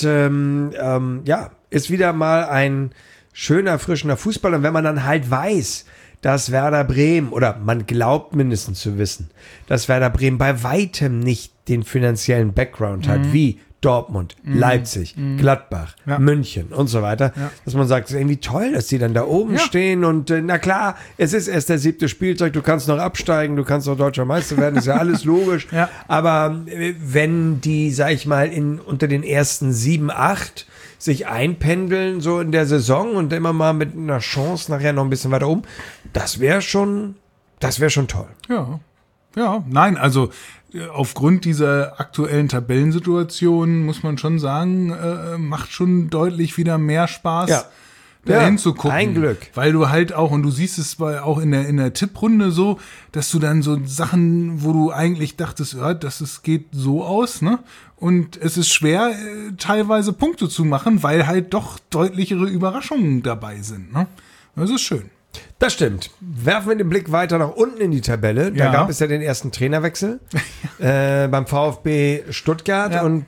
S2: ist wieder mal ein schöner, erfrischender Fußball. Und wenn man dann halt weiß, dass Werder Bremen, oder man glaubt mindestens zu wissen, dass Werder Bremen bei weitem nicht den finanziellen Background hat, wie Dortmund, Leipzig, Gladbach, München und so weiter, dass man sagt, es ist irgendwie toll, dass die dann da oben stehen und na klar, es ist erst der 7. Spieltag, du kannst noch absteigen, du kannst noch Deutscher Meister werden, ist ja alles logisch, aber wenn die, sag ich mal, unter den ersten 7, 8 sich einpendeln, so in der Saison und immer mal mit einer Chance nachher noch ein bisschen weiter oben, das wäre schon toll.
S3: Ja, nein, also aufgrund dieser aktuellen Tabellensituation muss man schon sagen, macht schon deutlich wieder mehr Spaß, da hinzugucken.
S2: Ein Glück.
S3: Weil du halt auch, und du siehst es auch in der Tipprunde so, dass du dann so Sachen, wo du eigentlich dachtest, es geht so aus, ne? Und es ist schwer, teilweise Punkte zu machen, weil halt doch deutlichere Überraschungen dabei sind, ne? Das ist schön.
S2: Das stimmt. Werfen wir den Blick weiter nach unten in die Tabelle. Da gab es ja den ersten Trainerwechsel beim VfB Stuttgart und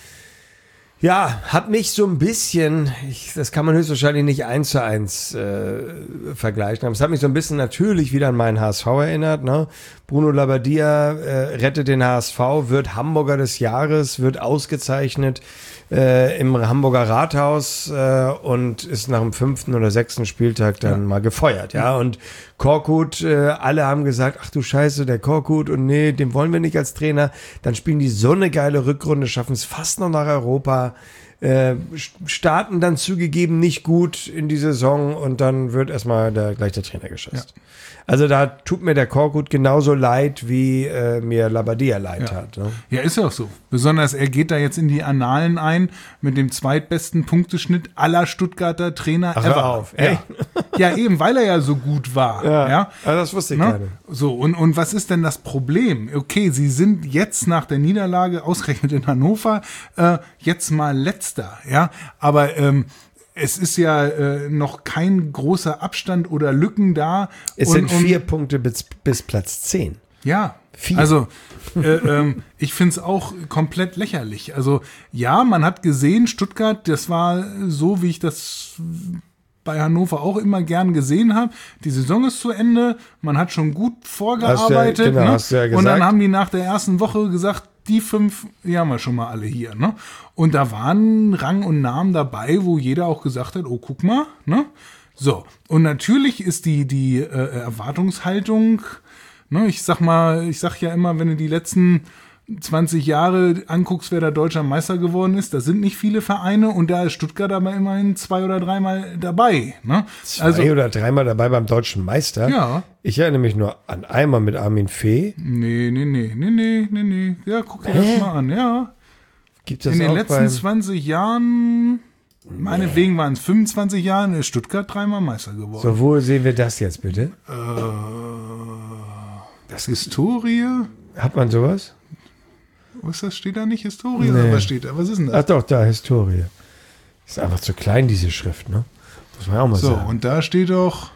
S2: hat mich so ein bisschen, das kann man höchstwahrscheinlich nicht 1:1 vergleichen, aber es hat mich so ein bisschen natürlich wieder an meinen HSV erinnert. Ne? Bruno Labbadia rettet den HSV, wird Hamburger des Jahres, wird ausgezeichnet im Hamburger Rathaus und ist nach dem 5. oder 6. Spieltag dann mal gefeuert. Ja, und Korkut, alle haben gesagt, ach du Scheiße, der Korkut und nee, den wollen wir nicht als Trainer. Dann spielen die so eine geile Rückrunde, schaffen es fast noch nach Europa, starten dann zugegeben nicht gut in die Saison und dann wird erstmal gleich der Trainer geschossen. Ja. Also da tut mir der Korkut genauso leid, wie mir Labbadia leid hat. Ne?
S3: Ja, ist ja auch so. Besonders er geht da jetzt in die Annalen ein mit dem zweitbesten Punkteschnitt aller Stuttgarter Trainer ever.
S2: Hör auf, ey.
S3: Ja, eben, weil er ja so gut war.
S2: Ja. Also das wusste ich gar nicht.
S3: So, und was ist denn das Problem? Okay, sie sind jetzt nach der Niederlage, ausgerechnet in Hannover, jetzt Mal Letzter, ja, aber es ist ja noch kein großer Abstand oder Lücken da.
S2: Es sind 4 Punkte bis Platz 10.
S3: Ja,
S2: 4.
S3: Also ich finde es auch komplett lächerlich. Also ja, man hat gesehen, Stuttgart, das war so, wie ich das bei Hannover auch immer gern gesehen habe. Die Saison ist zu Ende, man hat schon gut vorgearbeitet.
S2: Hast du ja gesagt.
S3: Und dann haben die nach der ersten Woche gesagt, die 5, die haben wir schon mal alle hier. Ne? Und da waren Rang und Namen dabei, wo jeder auch gesagt hat, oh, guck mal. Ne? So, und natürlich ist die Erwartungshaltung, ne, ich sag ja immer, wenn du die letzten 20 Jahre anguckst, wer da deutscher Meister geworden ist, da sind nicht viele Vereine und da ist Stuttgart aber immerhin 2 oder 3 Mal dabei. Ne?
S2: 2 oder 3 Mal dabei beim deutschen Meister?
S3: Ja.
S2: Ich erinnere mich nur an einmal mit Armin Fee.
S3: Nee. Ja, guck dir das mal an, ja.
S2: Gibt das
S3: in den
S2: auch
S3: letzten 20 Jahren, meinetwegen waren es 25 Jahren, ist Stuttgart 3 Mal Meister geworden.
S2: So, wo sehen wir das jetzt bitte?
S3: Das Historie?
S2: Hat man sowas?
S3: Was das? Steht da nicht Historie?
S2: Nee.
S3: Oder was steht da? Was ist denn das?
S2: Ach doch, da, Historie. Ist einfach zu klein, diese Schrift, ne? Muss man ja auch mal
S3: So,
S2: sagen.
S3: und da steht doch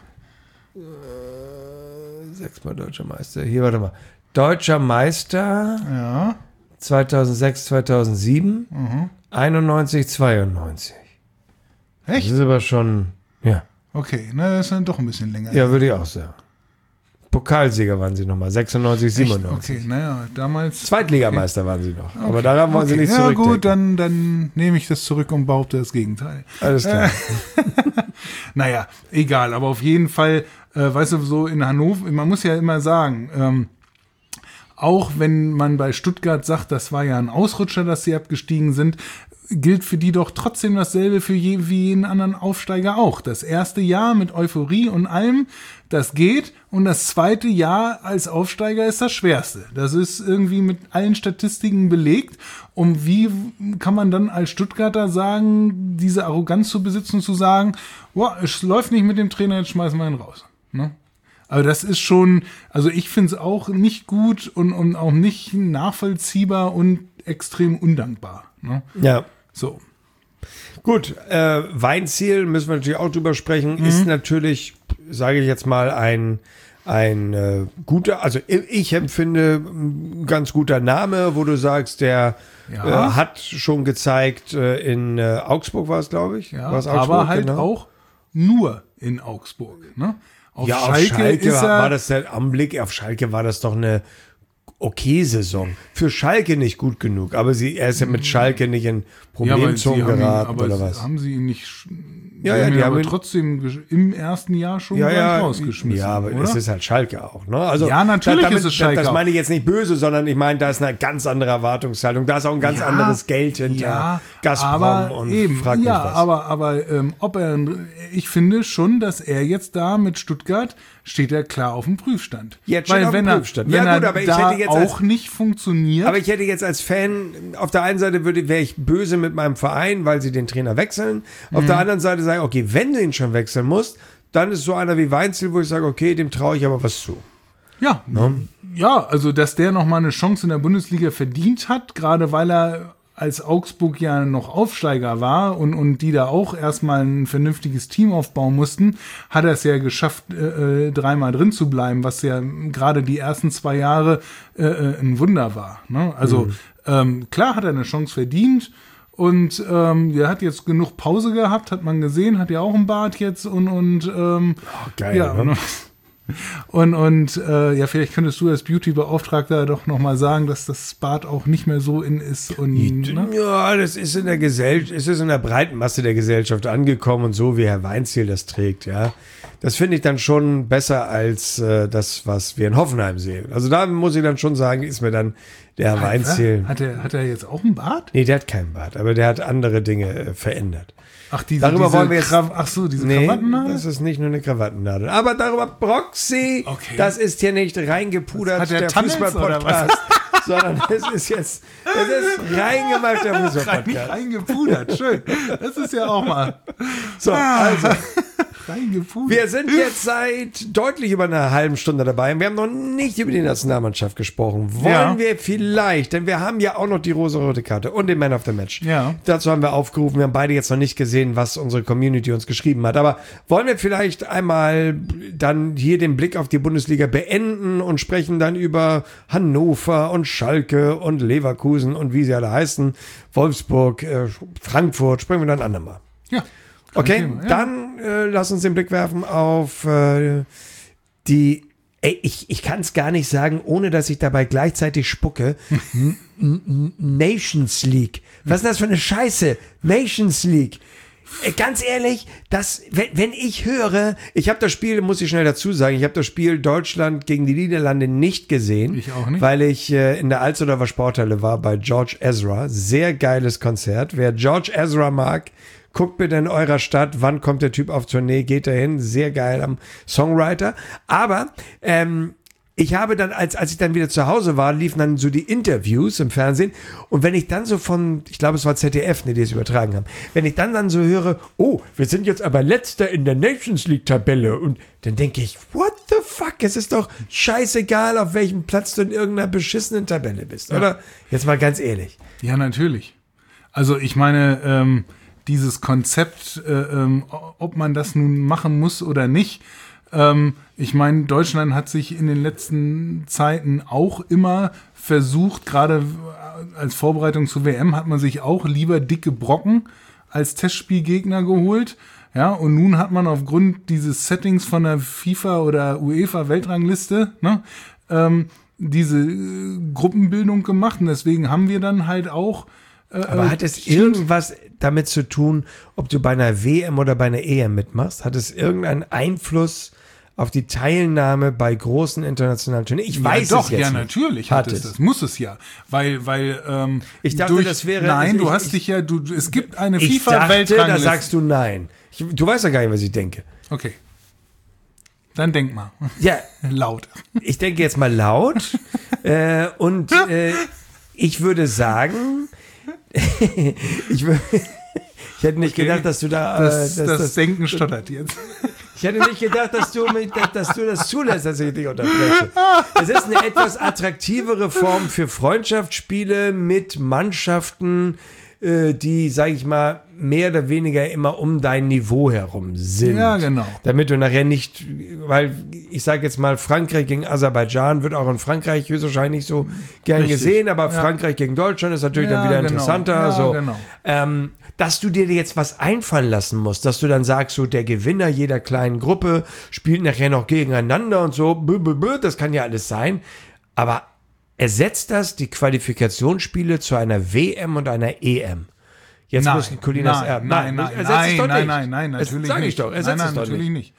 S2: 6-mal deutscher Meister. Hier, warte mal. Deutscher Meister
S3: ja.
S2: 2006, 2007, 91, 92. Das
S3: Echt?
S2: ist aber schon, ja.
S3: Okay, na, das ist dann doch ein bisschen länger.
S2: Ja, würde ich auch sagen. Pokalsieger waren sie nochmal, 96, 97.
S3: Okay, naja, damals.
S2: Zweitligameister waren sie noch. Aber daran wollen sie nicht
S3: Ja
S2: zurückdenken.
S3: gut, dann nehme ich das zurück und behaupte das Gegenteil.
S2: Alles klar.
S3: Naja, egal, aber auf jeden Fall, weißt du, so in Hannover, man muss ja immer sagen, auch wenn man bei Stuttgart sagt, das war ja ein Ausrutscher, dass sie abgestiegen sind, gilt für die doch trotzdem dasselbe wie jeden anderen Aufsteiger auch. Das erste Jahr mit Euphorie und allem, das geht. Und das zweite Jahr als Aufsteiger ist das schwerste. Das ist irgendwie mit allen Statistiken belegt. Und wie kann man dann als Stuttgarter sagen, diese Arroganz zu besitzen, zu sagen, wow, es läuft nicht mit dem Trainer, jetzt schmeißen wir ihn raus. Ne? Aber das ist schon, also ich finde es auch nicht gut und auch nicht nachvollziehbar und extrem undankbar. Ne?
S2: Ja.
S3: So.
S2: Gut, Weinziel, müssen wir natürlich auch drüber sprechen, ist natürlich, sage ich jetzt mal, ein guter, also ich empfinde ein ganz guter Name, wo du sagst, der hat schon gezeigt, in Augsburg war es, glaube ich.
S3: Ja,
S2: War's Augsburg,
S3: aber halt
S2: genau.
S3: auch nur in Augsburg. Ne? Auf
S2: Schalke
S3: ist
S2: war das der Anblick, auf Schalke war das doch eine okay Saison. Für Schalke nicht gut genug, aber er ist ja mit Schalke nicht in Problemzonen geraten, oder was?
S3: Haben sie ihn nicht...
S2: Ja,
S3: die haben ihn
S2: die
S3: aber
S2: haben ihn
S3: trotzdem im ersten Jahr schon gleich rausgeschmissen.
S2: Ja, aber
S3: oder?
S2: es ist halt Schalke auch, ne? Also,
S3: Ja, natürlich ist es Schalke
S2: Das
S3: auch.
S2: meine ich jetzt nicht böse, sondern ich meine, da ist eine ganz andere Erwartungshaltung. Da ist auch ein ganz anderes Geld hinter Gazprom
S3: aber
S2: und
S3: eben,
S2: frag mich was.
S3: aber ich finde schon, dass er jetzt da mit Stuttgart steht er klar auf dem Prüfstand.
S2: Jetzt steht er auf dem Prüfstand.
S3: Wenn
S2: Ja, gut,
S3: er
S2: aber ich
S3: da
S2: hätte jetzt
S3: auch nicht funktioniert.
S2: Aber ich hätte jetzt als Fan, auf der einen Seite wäre ich böse mit meinem Verein, weil sie den Trainer wechseln. Auf der anderen Seite sage ich, okay, wenn du ihn schon wechseln musst, dann ist so einer wie Weinziel, wo ich sage, okay, dem traue ich aber was zu.
S3: Ja, ja, also dass der nochmal eine Chance in der Bundesliga verdient hat, gerade weil er als Augsburg ja noch Aufsteiger war und die da auch erstmal ein vernünftiges Team aufbauen mussten, hat er es ja geschafft, 3 Mal drin zu bleiben, was ja gerade die ersten 2 Jahre ein Wunder war. Ne? Also klar hat er eine Chance verdient. Und er hat jetzt genug Pause gehabt, hat man gesehen, hat ja auch einen Bart jetzt
S2: Geil,
S3: ja,
S2: ne?
S3: und vielleicht könntest du als Beauty-Beauftragter doch nochmal sagen, dass das Bart auch nicht mehr so in ist. Und, ne?
S2: Ja, das ist in der Gesellschaft, es ist in der breiten Masse der Gesellschaft angekommen und so wie Herr Weinziel das trägt, ja. Das finde ich dann schon besser als das, was wir in Hoffenheim sehen. Also da muss ich dann schon sagen, ist mir dann der Herr Weinziel.
S3: Hat er jetzt auch einen Bart?
S2: Nee, der hat keinen Bart, aber der hat andere Dinge verändert.
S3: Ach, diese
S2: wollen wir jetzt.
S3: diese Krawattennadel?
S2: Das ist nicht nur eine Krawattennadel. Aber darüber, Broxy, das ist hier nicht reingepudert,
S3: hat der
S2: der
S3: Tunnels,
S2: Fußball-Podcast, sondern es ist reingemacht, der
S3: Nicht
S2: Fußball-Podcast.
S3: reingepudert, schön. Das ist ja auch mal.
S2: So, also, Wir sind jetzt seit deutlich über einer halben Stunde dabei. Wir haben noch nicht über die Nationalmannschaft gesprochen. Wollen wir vielleicht, denn wir haben ja auch noch die rosa-rote Karte und den Man of the Match.
S3: Ja.
S2: Dazu haben wir aufgerufen. Wir haben beide jetzt noch nicht gesehen, was unsere Community uns geschrieben hat. Aber wollen wir vielleicht einmal dann hier den Blick auf die Bundesliga beenden und sprechen dann über Hannover und Schalke und Leverkusen und wie sie alle heißen. Wolfsburg, Frankfurt. Sprechen wir dann ein andermal.
S3: Ja.
S2: Okay,
S3: Thema, ja.
S2: dann lass uns den Blick werfen auf die. Ich kann es gar nicht sagen, ohne dass ich dabei gleichzeitig spucke. Nations League. Was ist das für eine Scheiße? Nations League. Ganz ehrlich, wenn ich höre, ich habe das Spiel, muss ich schnell dazu sagen, ich habe das Spiel Deutschland gegen die Niederlande nicht gesehen.
S3: Ich auch nicht.
S2: Weil ich in der Alsterdorfer Sporthalle war bei George Ezra. Sehr geiles Konzert. Wer George Ezra mag, guckt bitte in eurer Stadt, wann kommt der Typ auf Tournee, geht dahin, sehr geil am Songwriter. Aber ich habe dann, als ich dann wieder zu Hause war, liefen dann so die Interviews im Fernsehen und wenn ich dann so ich glaube es war ZDF, die es übertragen haben, wenn ich dann so höre, oh, wir sind jetzt aber Letzter in der Nations League Tabelle und dann denke ich, what the fuck, es ist doch scheißegal, auf welchem Platz du in irgendeiner beschissenen Tabelle bist, oder? Jetzt mal ganz ehrlich.
S3: Ja, natürlich. Also ich meine, dieses Konzept, ob man das nun machen muss oder nicht. Ich meine, Deutschland hat sich in den letzten Zeiten auch immer versucht, gerade als Vorbereitung zur WM hat man sich auch lieber dicke Brocken als Testspielgegner geholt. Ja, und nun hat man aufgrund dieses Settings von der FIFA oder UEFA Weltrangliste, diese Gruppenbildung gemacht und deswegen haben wir dann halt auch
S2: aber hat es irgendwas damit zu tun, ob du bei einer WM oder bei einer EM mitmachst? Hat es irgendeinen Einfluss auf die Teilnahme bei großen internationalen Turnieren? Ich weiß
S3: doch,
S2: es jetzt
S3: ja,
S2: nicht.
S3: natürlich hat es das. Muss es ja. Weil
S2: ich dachte, das wäre...
S3: Nein,
S2: also
S3: du hast dich ja... es gibt eine
S2: ich dachte,
S3: FIFA-Weltrangliste.
S2: da sagst du nein. Du weißt ja gar nicht, was ich denke.
S3: Okay. Dann denk mal.
S2: Ja.
S3: Laut.
S2: Ich denke jetzt mal laut. Ich würde sagen... ich hätte nicht gedacht, dass du da...
S3: das Denken stottert jetzt.
S2: Ich hätte nicht gedacht, dass du das zulässt, dass ich dich unterbreche. Es ist eine etwas attraktivere Form für Freundschaftsspiele mit Mannschaften, die, sage ich mal, mehr oder weniger immer um dein Niveau herum sind.
S3: Ja, genau.
S2: Damit du nachher nicht, weil ich sage jetzt mal, Frankreich gegen Aserbaidschan wird auch in Frankreich höchstwahrscheinlich so gern gesehen, aber Frankreich gegen Deutschland ist natürlich dann wieder interessanter.
S3: Ja,
S2: so.
S3: genau.
S2: Dass du dir jetzt was einfallen lassen musst, dass du dann sagst, so der Gewinner jeder kleinen Gruppe spielt nachher noch gegeneinander und so, das kann ja alles sein, aber ersetzt das die Qualifikationsspiele zu einer WM und einer EM? Jetzt müssen Colinas erben.
S3: Nein, natürlich
S2: sag ich
S3: nicht.
S2: doch, ersetzt es doch
S3: natürlich nicht.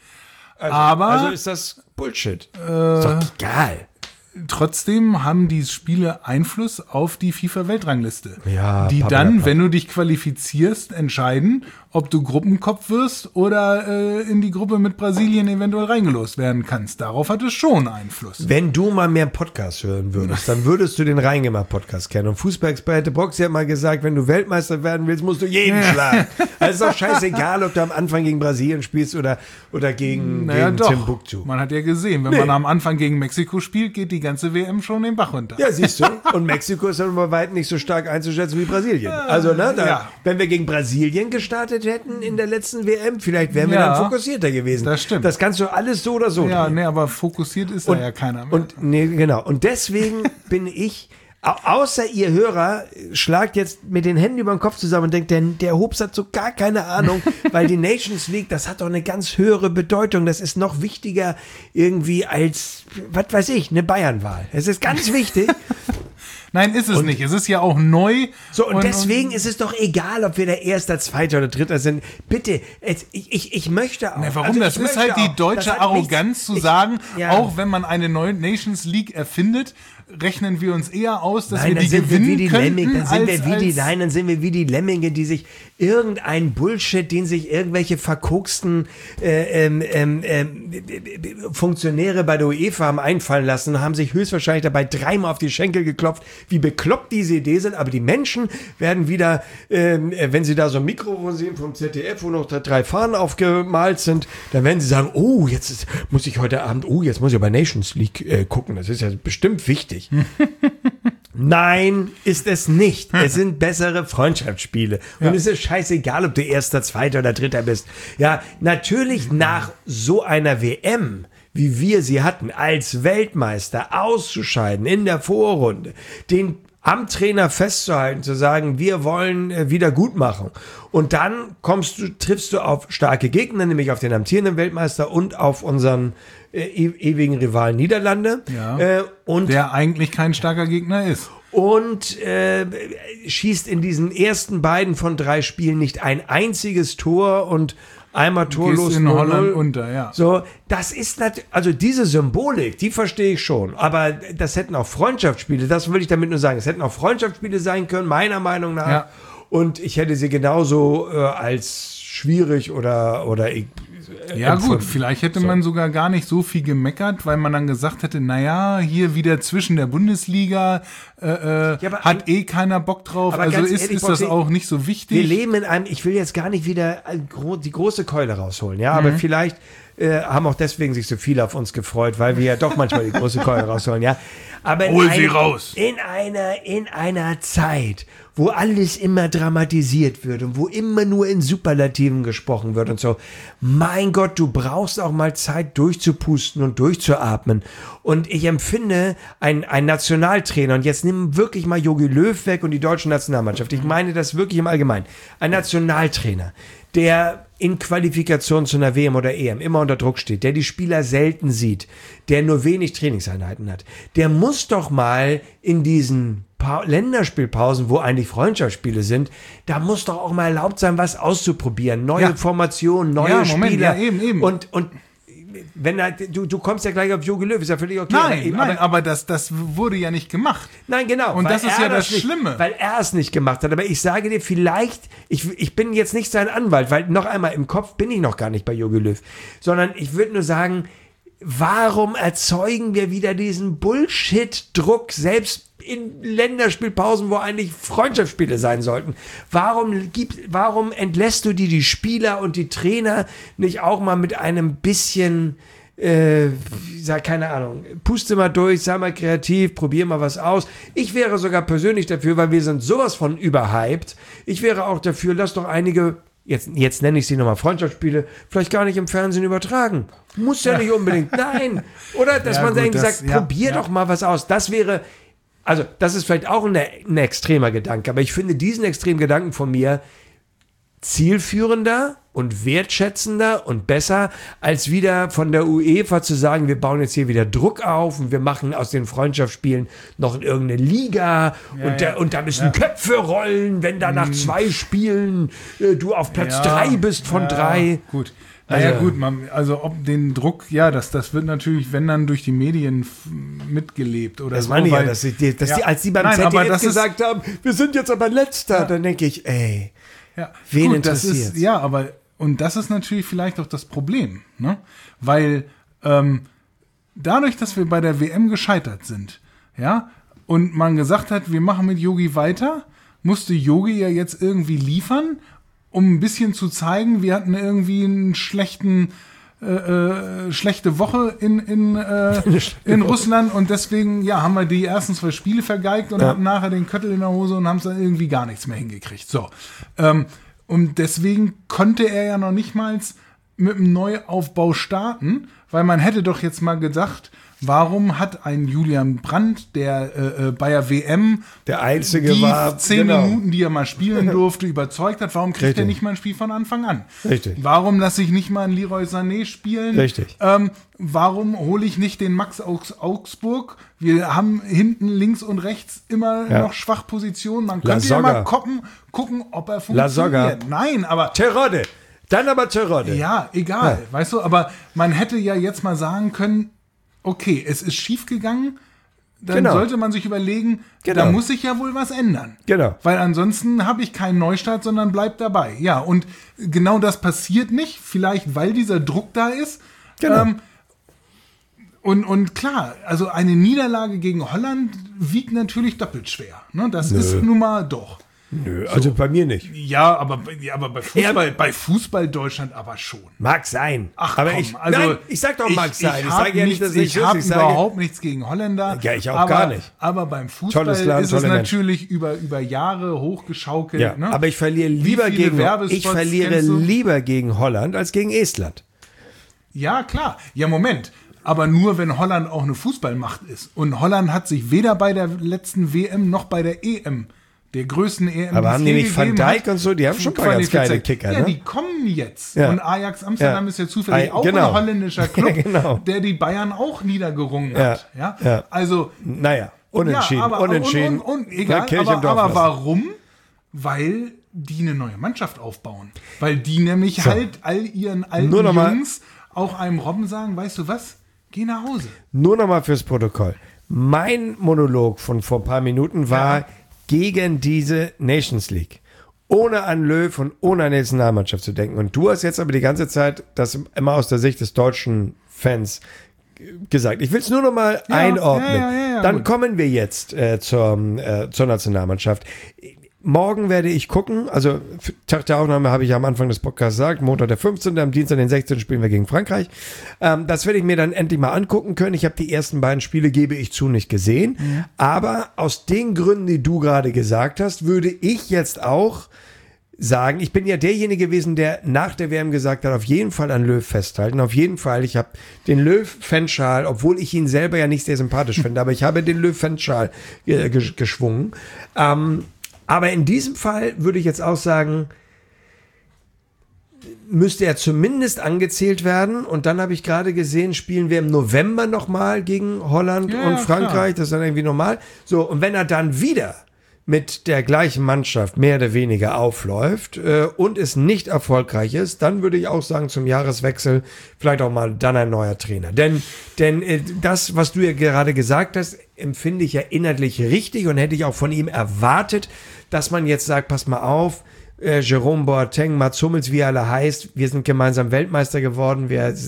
S2: Also ist das Bullshit. Ist doch egal.
S3: Trotzdem haben die Spiele Einfluss auf die FIFA-Weltrangliste.
S2: Ja,
S3: die dann, wenn du dich qualifizierst, entscheiden, ob du Gruppenkopf wirst oder in die Gruppe mit Brasilien eventuell reingelost werden kannst. Darauf hat es schon Einfluss.
S2: Wenn du mal mehr Podcast hören würdest, dann würdest du den Reingemacht-Podcast kennen. Und Fußballexperte Boxy hat mal gesagt, wenn du Weltmeister werden willst, musst du jeden schlagen. Also ist doch scheißegal, ob du am Anfang gegen Brasilien spielst oder gegen Timbuktu.
S3: Man hat ja gesehen, wenn man am Anfang gegen Mexiko spielt, geht die ganze WM schon den Bach runter.
S2: Ja, siehst du. Und Mexiko ist dann bei weitem nicht so stark einzuschätzen wie Brasilien. Also, wenn wir gegen Brasilien gestartet hätten in der letzten WM, vielleicht wären wir dann fokussierter gewesen.
S3: Das stimmt.
S2: Das kannst du alles so oder so drehen.
S3: Aber fokussiert ist da ja keiner mehr.
S2: Genau. Und deswegen bin ich, außer ihr Hörer, schlagt jetzt mit den Händen über den Kopf zusammen und denkt, der Hobbs hat so gar keine Ahnung, weil die Nations League, das hat doch eine ganz höhere Bedeutung. Das ist noch wichtiger irgendwie als, was weiß ich, eine Bayernwahl. Es ist ganz wichtig.
S3: Nein, ist es nicht. Es ist ja auch neu.
S2: So, und deswegen ist es doch egal, ob wir der Erster, Zweiter oder Dritter sind. Bitte, ich möchte auch.
S3: Warum? Das ist halt die deutsche Arroganz zu sagen, auch wenn man eine neue Nations League erfindet, rechnen wir uns eher aus, dass
S2: Nein,
S3: wir die gewinnen könnten,
S2: dann sind wir wie die Lemminge, die sich irgendein Bullshit, den sich irgendwelche verkoksten Funktionäre bei der UEFA haben einfallen lassen, haben sich höchstwahrscheinlich dabei dreimal auf die Schenkel geklopft, wie bekloppt diese Idee sind, aber die Menschen werden wieder, wenn sie da so ein Mikrofon sehen vom ZDF, wo noch 3 Fahnen aufgemalt sind, dann werden sie sagen, oh, muss ich heute Abend bei Nations League gucken, das ist ja bestimmt wichtig. Nein, ist es nicht. Es sind bessere Freundschaftsspiele. Und es ist scheißegal, ob du Erster, Zweiter oder Dritter bist. Ja, natürlich nach so einer WM, wie wir sie hatten, als Weltmeister auszuscheiden in der Vorrunde, den am Trainer festzuhalten, zu sagen, wir wollen Wiedergutmachung. Und dann triffst du auf starke Gegner, nämlich auf den amtierenden Weltmeister und auf unseren ewigen Rivalen Niederlande.
S3: Ja, und der eigentlich kein starker Gegner ist.
S2: Und schießt in diesen ersten beiden von 3 Spielen nicht ein einziges Tor und einmal torlos.
S3: Gehst in Holland unter, ja.
S2: So, das ist also diese Symbolik, die verstehe ich schon. Aber das hätten auch Freundschaftsspiele, das will ich damit nur sagen. Es hätten auch Freundschaftsspiele sein können, meiner Meinung nach. Ja. Und ich hätte sie genauso als schwierig oder
S3: ja gut, vielleicht hätte man sogar gar nicht so viel gemeckert, weil man dann gesagt hätte, naja, hier wieder zwischen der Bundesliga hat keiner Bock drauf, also ist das auch nicht so wichtig.
S2: Wir leben in einem, ich will jetzt gar nicht wieder die große Keule rausholen, ja, aber vielleicht haben auch deswegen sich so viele auf uns gefreut, weil wir ja doch manchmal die große Keule rausholen, ja. Aber
S3: hol sie raus.
S2: In einer Zeit, wo alles immer dramatisiert wird und wo immer nur in Superlativen gesprochen wird und so. Mein Gott, du brauchst auch mal Zeit durchzupusten und durchzuatmen. Und ich empfinde, ein Nationaltrainer, und jetzt nimm wirklich mal Jogi Löw weg und die deutsche Nationalmannschaft, ich meine das wirklich im Allgemeinen, ein Nationaltrainer, der in Qualifikation zu einer WM oder EM immer unter Druck steht, der die Spieler selten sieht, der nur wenig Trainingseinheiten hat, der muss doch mal in diesen Länderspielpausen, wo eigentlich Freundschaftsspiele sind, da muss doch auch mal erlaubt sein, was auszuprobieren. Neue Formationen, neue Spieler.
S3: Ja, eben.
S2: Und wenn du kommst ja gleich auf Jogi Löw, ist ja völlig okay.
S3: Nein, aber das wurde ja nicht gemacht.
S2: Nein, genau.
S3: Und das ist ja das Schlimme.
S2: Weil er es nicht gemacht hat. Aber ich sage dir, vielleicht, ich bin jetzt nicht sein Anwalt, weil noch einmal im Kopf bin ich noch gar nicht bei Jogi Löw, sondern ich würde nur sagen, warum erzeugen wir wieder diesen Bullshit-Druck, selbst in Länderspielpausen, wo eigentlich Freundschaftsspiele sein sollten? Warum entlässt du die Spieler und die Trainer nicht auch mal mit einem bisschen, keine Ahnung, puste mal durch, sei mal kreativ, probier mal was aus. Ich wäre sogar persönlich dafür, weil wir sind sowas von überhyped, ich wäre auch dafür, lass doch einige, jetzt nenne ich sie nochmal Freundschaftsspiele, vielleicht gar nicht im Fernsehen übertragen. Muss ja nicht unbedingt, nein. Oder dass man irgendwie sagt, probier doch mal was aus. Das wäre, also das ist vielleicht auch ein extremer Gedanke, aber ich finde diesen extremen Gedanken von mir zielführender und wertschätzender und besser, als wieder von der UEFA zu sagen, wir bauen jetzt hier wieder Druck auf und wir machen aus den Freundschaftsspielen noch irgendeine Liga und da müssen Köpfe rollen, wenn da nach 2 Spielen du auf Platz 3 bist von 3.
S3: Gut. Naja, gut, also ob den Druck, das wird natürlich, wenn dann durch die Medien mitgelebt oder
S2: das
S3: so.
S2: Meine ich ja, als die beim ZDF gesagt haben, wir sind jetzt aber Letzter, dann denke ich, wen interessiert?
S3: Und das ist natürlich vielleicht auch das Problem, ne? Weil dadurch, dass wir bei der WM gescheitert sind, und man gesagt hat, wir machen mit Jogi weiter, musste Jogi ja jetzt irgendwie liefern, um ein bisschen zu zeigen, wir hatten irgendwie einen schlechte Woche in Russland und deswegen haben wir die ersten 2 Spiele vergeigt und hatten nachher den Köttel in der Hose und haben es dann irgendwie gar nichts mehr hingekriegt. So. Und deswegen konnte er ja noch nicht mal mit einem Neuaufbau starten, weil man hätte doch jetzt mal gedacht, warum hat ein Julian Brandt, der bei der WM
S2: der Einzige
S3: die
S2: war,
S3: 10 Minuten, die er mal spielen durfte, überzeugt hat, warum kriegt er nicht mal ein Spiel von Anfang an?
S2: Richtig.
S3: Warum lasse ich nicht mal einen Leroy Sané spielen?
S2: Richtig.
S3: Warum hole ich nicht den Max aus Augsburg? Wir haben hinten links und rechts immer noch Schwachpositionen. Man könnte ja mal gucken, ob er funktioniert. Nein, aber
S2: Terodde. Dann aber Terodde.
S3: Ja, egal. Weißt du, aber man hätte ja jetzt mal sagen können, okay, es ist schief gegangen. dann sollte man sich überlegen, da muss sich ja wohl was ändern.
S2: Genau.
S3: Weil ansonsten habe ich keinen Neustart, sondern bleib dabei. Ja, und genau das passiert nicht, vielleicht weil dieser Druck da ist.
S2: Genau.
S3: Und klar, also eine Niederlage gegen Holland wiegt natürlich doppelt schwer. Ne? Das ist nun mal doch.
S2: Nö, also bei mir nicht.
S3: Ja, aber bei Fußball Deutschland aber schon.
S2: Mag sein.
S3: Ach,
S2: aber
S3: komm,
S2: ich sag doch mag sein. Ich sage ja nicht, dass
S3: ich habe überhaupt nichts gegen Holländer.
S2: Ja, ich auch gar nicht.
S3: Aber beim Fußball
S2: Land,
S3: ist es natürlich über Jahre hochgeschaukelt.
S2: Ja,
S3: ne?
S2: aber ich verliere lieber gegen Holland als gegen Estland.
S3: Ja, klar. Ja, Moment. Aber nur, wenn Holland auch eine Fußballmacht ist. Und Holland hat sich weder bei der letzten WM noch bei der EM, der größten EM,
S2: aber haben die nicht Van Dijk und so? Die haben schon mal ganz geile Kicker,
S3: ja,
S2: ne?
S3: die kommen jetzt.
S2: Ja.
S3: Und Ajax Amsterdam ist ja zufällig auch ein holländischer Club, der die Bayern auch niedergerungen hat. Ja? Also,
S2: naja, unentschieden.
S3: Egal, aber warum? Weil die eine neue Mannschaft aufbauen. Weil die nämlich halt all ihren alten Jungs auch einem Robben sagen, weißt du was? Geh nach Hause.
S2: Nur noch mal fürs Protokoll. Mein Monolog von vor ein paar Minuten war gegen diese Nations League. Ohne an Löw und ohne an die Nationalmannschaft zu denken. Und du hast jetzt aber die ganze Zeit das immer aus der Sicht des deutschen Fans gesagt. Ich will es nur noch mal einordnen. Dann gut. Kommen wir jetzt zur Nationalmannschaft. Morgen werde ich gucken, also Tag der Aufnahme habe ich ja am Anfang des Podcasts gesagt, Montag der 15., am Dienstag den 16. spielen wir gegen Frankreich. Das werde ich mir dann endlich mal angucken können. Ich habe die ersten beiden Spiele, gebe ich zu, nicht gesehen. Mhm. Aber aus den Gründen, die du gerade gesagt hast, würde ich jetzt auch sagen, ich bin ja derjenige gewesen, der nach der WM gesagt hat, auf jeden Fall an Löw festhalten, auf jeden Fall. Ich habe den Löw-Fanschal, obwohl ich ihn selber ja nicht sehr sympathisch finde, aber ich habe den Löw-Fanschal geschwungen. Aber in diesem Fall würde ich jetzt auch sagen, müsste er zumindest angezählt werden. Und dann habe ich gerade gesehen, spielen wir im November nochmal gegen Holland und Frankreich. Klar. Das ist dann irgendwie normal. So, und wenn er dann wieder mit der gleichen Mannschaft mehr oder weniger aufläuft und es nicht erfolgreich ist, dann würde ich auch sagen, zum Jahreswechsel vielleicht auch mal dann ein neuer Trainer. Denn das, was du ja gerade gesagt hast, empfinde ich ja inhaltlich richtig und hätte ich auch von ihm erwartet, dass man jetzt sagt, pass mal auf, Jerome Boateng, Mats Hummels, wie er alle heißt, wir sind gemeinsam Weltmeister geworden,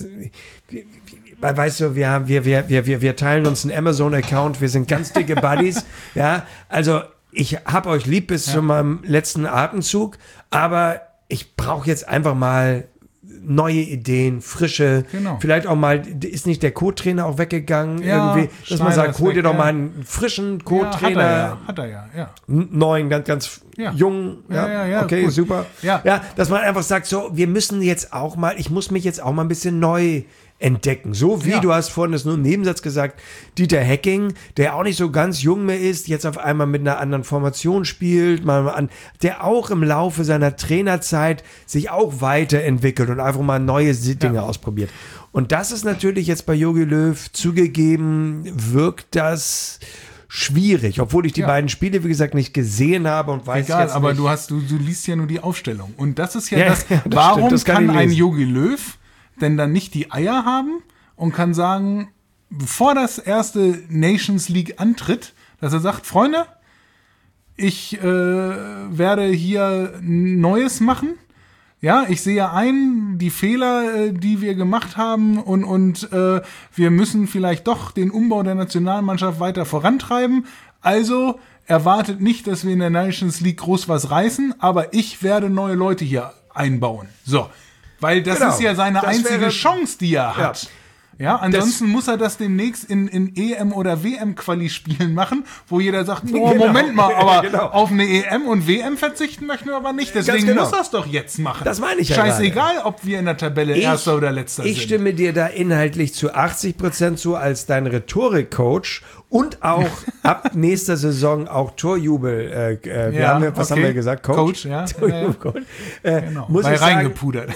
S2: weißt du, wir teilen uns einen Amazon-Account, wir sind ganz dicke Buddies, ja, also ich hab euch lieb bis zu meinem letzten Atemzug, aber ich brauche jetzt einfach mal neue Ideen, frische, vielleicht auch mal, ist nicht der Co-Trainer auch weggegangen irgendwie, dass man sagt, hol dir doch mal einen frischen Co-Trainer.
S3: Hat er ja.
S2: Neuen, ganz jungen, okay, gut. Super. Ja, dass man einfach sagt, so, wir müssen jetzt auch mal, ich muss mich jetzt auch mal ein bisschen neu entdecken. So wie, du hast vorhin das nur im Nebensatz gesagt, Dieter Hecking, der auch nicht so ganz jung mehr ist, jetzt auf einmal mit einer anderen Formation spielt, der auch im Laufe seiner Trainerzeit sich auch weiterentwickelt und einfach mal neue Dinge ausprobiert. Und das ist natürlich jetzt bei Jogi Löw zugegeben, wirkt das schwierig, obwohl ich die beiden Spiele, wie gesagt, nicht gesehen habe und weiß
S3: Egal,
S2: jetzt
S3: aber
S2: nicht.
S3: Du liest ja nur die Aufstellung. Und das ist das warum stimmt, das kann ein Jogi Löw denn dann nicht die Eier haben und kann sagen, bevor das erste Nations League antritt, dass er sagt, Freunde, ich werde hier Neues machen. Ja, ich sehe ein, die Fehler, die wir gemacht haben und wir müssen vielleicht doch den Umbau der Nationalmannschaft weiter vorantreiben. Also erwartet nicht, dass wir in der Nations League groß was reißen, aber ich werde neue Leute hier einbauen. So. Weil das ist ja seine einzige Chance, die er hat. Ja, ansonsten muss er das demnächst in EM- oder WM-Quali-Spielen machen, wo jeder sagt, Moment mal, aber auf eine EM und WM verzichten möchten wir aber nicht. Deswegen muss er es doch jetzt machen.
S2: Das meine ich ja
S3: scheißegal, ob wir in der Tabelle Erster oder Letzter sind.
S2: Ich stimme dir da inhaltlich zu 80% zu als dein Rhetorik-Coach und auch ab nächster Saison auch Torjubel. Was haben wir gesagt? Coach,
S3: Torjubel-Coach. Genau, muss ich reingepudert.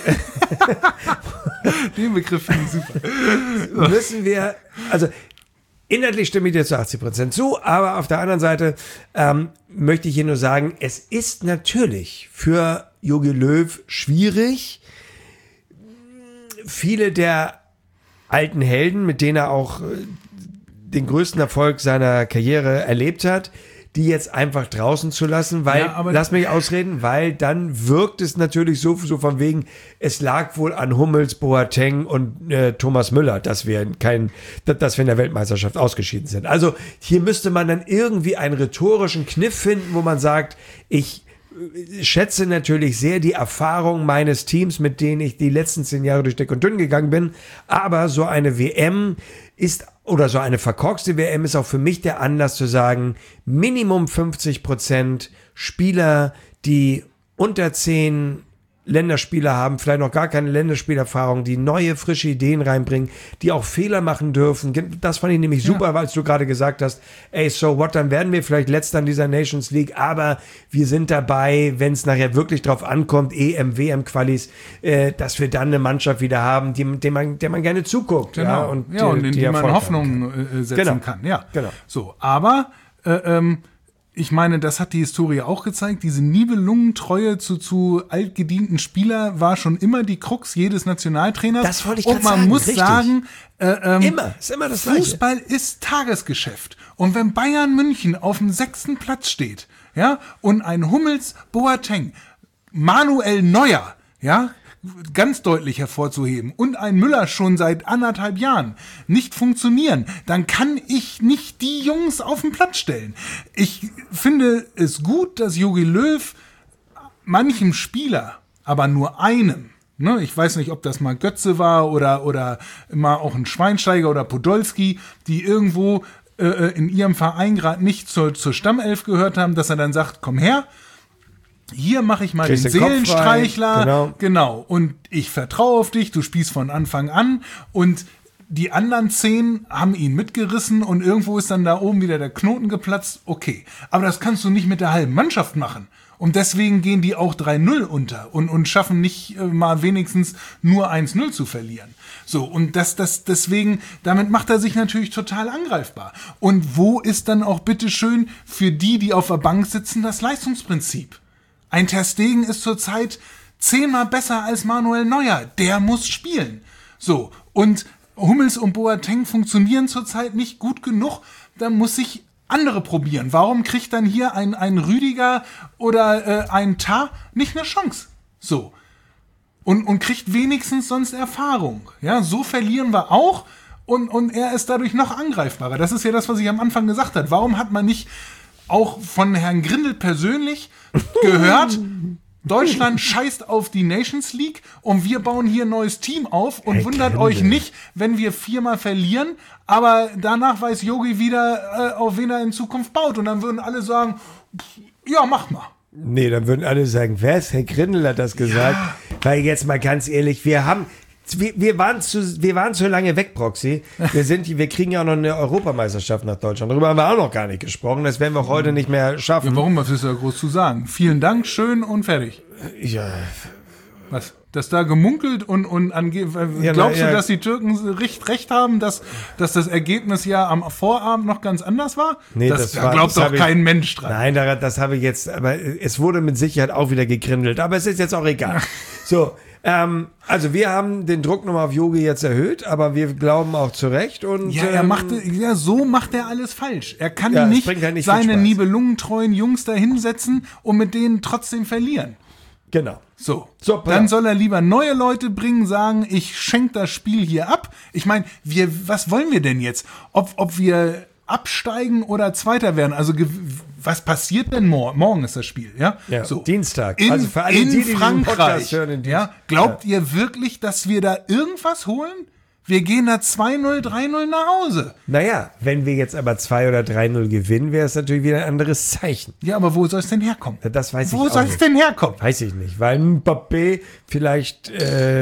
S3: Den Begriff finde ich super.
S2: Müssen wir, also inhaltlich stimme ich dir zu 80% zu, aber auf der anderen Seite möchte ich hier nur sagen, es ist natürlich für Jogi Löw schwierig, viele der alten Helden, mit denen er auch den größten Erfolg seiner Karriere erlebt hat, die jetzt einfach draußen zu lassen, weil, lass mich ausreden, weil dann wirkt es natürlich so von wegen, es lag wohl an Hummels, Boateng und Thomas Müller, dass wir in der Weltmeisterschaft ausgeschieden sind. Also hier müsste man dann irgendwie einen rhetorischen Kniff finden, wo man sagt, ich schätze natürlich sehr die Erfahrung meines Teams, mit denen ich die letzten 10 Jahre durch dick und dünn gegangen bin, aber so eine WM oder so eine verkorkste WM ist auch für mich der Anlass zu sagen, Minimum 50% Spieler, die unter 10 Länderspieler haben, vielleicht noch gar keine Länderspielerfahrung, die neue, frische Ideen reinbringen, die auch Fehler machen dürfen. Das fand ich nämlich super, weil du gerade gesagt hast, ey, so what, dann werden wir vielleicht Letzter in dieser Nations League, aber wir sind dabei, wenn es nachher wirklich drauf ankommt, EM, WM-Qualis, dass wir dann eine Mannschaft wieder haben, der man gerne zuguckt.
S3: Genau.
S2: Ja, und
S3: in die man Hoffnung setzen kann. Ja,
S2: genau.
S3: So, aber ich meine, das hat die Historie auch gezeigt. Diese Nibelungentreue zu altgedienten Spieler war schon immer die Krux jedes Nationaltrainers.
S2: Das wollte ich
S3: gerade sagen. Und man muss sagen,
S2: ist immer das Gleiche.
S3: Fußball ist Tagesgeschäft. Und wenn Bayern München auf dem 6. Platz steht, ja, und ein Hummels, Boateng, Manuel Neuer, ja, ganz deutlich hervorzuheben und ein Müller schon seit 1,5 Jahren nicht funktionieren, dann kann ich nicht die Jungs auf den Platz stellen. Ich finde es gut, dass Jogi Löw manchem Spieler, aber nur einem, ne, ich weiß nicht, ob das mal Götze war oder mal auch ein Schweinsteiger oder Podolski, die irgendwo in ihrem Verein gerade nicht zur Stammelf gehört haben, dass er dann sagt, komm her, hier mache ich mal den Seelenstreichler, genau, und ich vertraue auf dich, du spielst von Anfang an, und die anderen 10 haben ihn mitgerissen und irgendwo ist dann da oben wieder der Knoten geplatzt, okay, aber das kannst du nicht mit der halben Mannschaft machen. Und deswegen gehen die auch 3-0 unter und schaffen nicht mal wenigstens nur 1-0 zu verlieren. So, und deswegen, damit macht er sich natürlich total angreifbar. Und wo ist dann auch bitteschön für die auf der Bank sitzen, das Leistungsprinzip? Ein Ter Stegen ist zurzeit 10-mal besser als Manuel Neuer. Der muss spielen. So, und Hummels und Boateng funktionieren zurzeit nicht gut genug. Da muss sich andere probieren. Warum kriegt dann hier ein Rüdiger oder ein Tah nicht eine Chance? So. Und kriegt wenigstens sonst Erfahrung. Ja, so verlieren wir auch. Und er ist dadurch noch angreifbarer. Das ist ja das, was ich am Anfang gesagt habe. Warum hat man nicht auch von Herrn Grindel persönlich gehört, Deutschland scheißt auf die Nations League und wir bauen hier ein neues Team auf und wundert euch nicht, wenn wir 4-mal verlieren, aber danach weiß Jogi wieder, auf wen er in Zukunft baut, und dann würden alle sagen, ja, mach mal.
S2: Nee, dann würden alle sagen, was? Herr Grindel hat das gesagt. Ja. Weil jetzt mal ganz ehrlich, wir waren zu lange weg, Proxy. Wir kriegen ja auch noch eine Europameisterschaft nach Deutschland. Darüber haben wir auch noch gar nicht gesprochen. Das werden wir heute nicht mehr schaffen.
S3: Ja, warum? Was ist da groß zu sagen? Vielen Dank, schön und fertig.
S2: Ja.
S3: Was? Dass da gemunkelt und glaubst du, dass die Türken recht haben, dass das Ergebnis ja am Vorabend noch ganz anders war?
S2: Nee,
S3: da glaubt doch kein Mensch dran.
S2: Nein, das habe ich jetzt, aber es wurde mit Sicherheit auch wieder gegrindelt. Aber es ist jetzt auch egal. So. Also wir haben den Druck nochmal auf Jogi jetzt erhöht, aber wir glauben auch zu Recht. Und,
S3: so macht er alles falsch. Er kann nicht seine nibelungentreuen Jungs da hinsetzen und mit denen trotzdem verlieren.
S2: Genau.
S3: So, dann soll er lieber neue Leute bringen, sagen, ich schenke das Spiel hier ab. Ich meine, was wollen wir denn jetzt? Ob wir absteigen oder Zweiter werden? Also was passiert denn morgen? Morgen ist das Spiel, ja?
S2: So. Dienstag.
S3: Also für alle in Frankreich. Ja? Glaubt ihr wirklich, dass wir da irgendwas holen? Wir gehen da 2-0, 3-0 nach Hause.
S2: Naja, wenn wir jetzt aber 2 oder 3-0 gewinnen, wäre es natürlich wieder ein anderes Zeichen.
S3: Ja, aber wo soll es denn herkommen?
S2: Das weiß ich auch nicht.
S3: Wo soll es denn herkommen?
S2: Weiß ich nicht, weil Mbappé vielleicht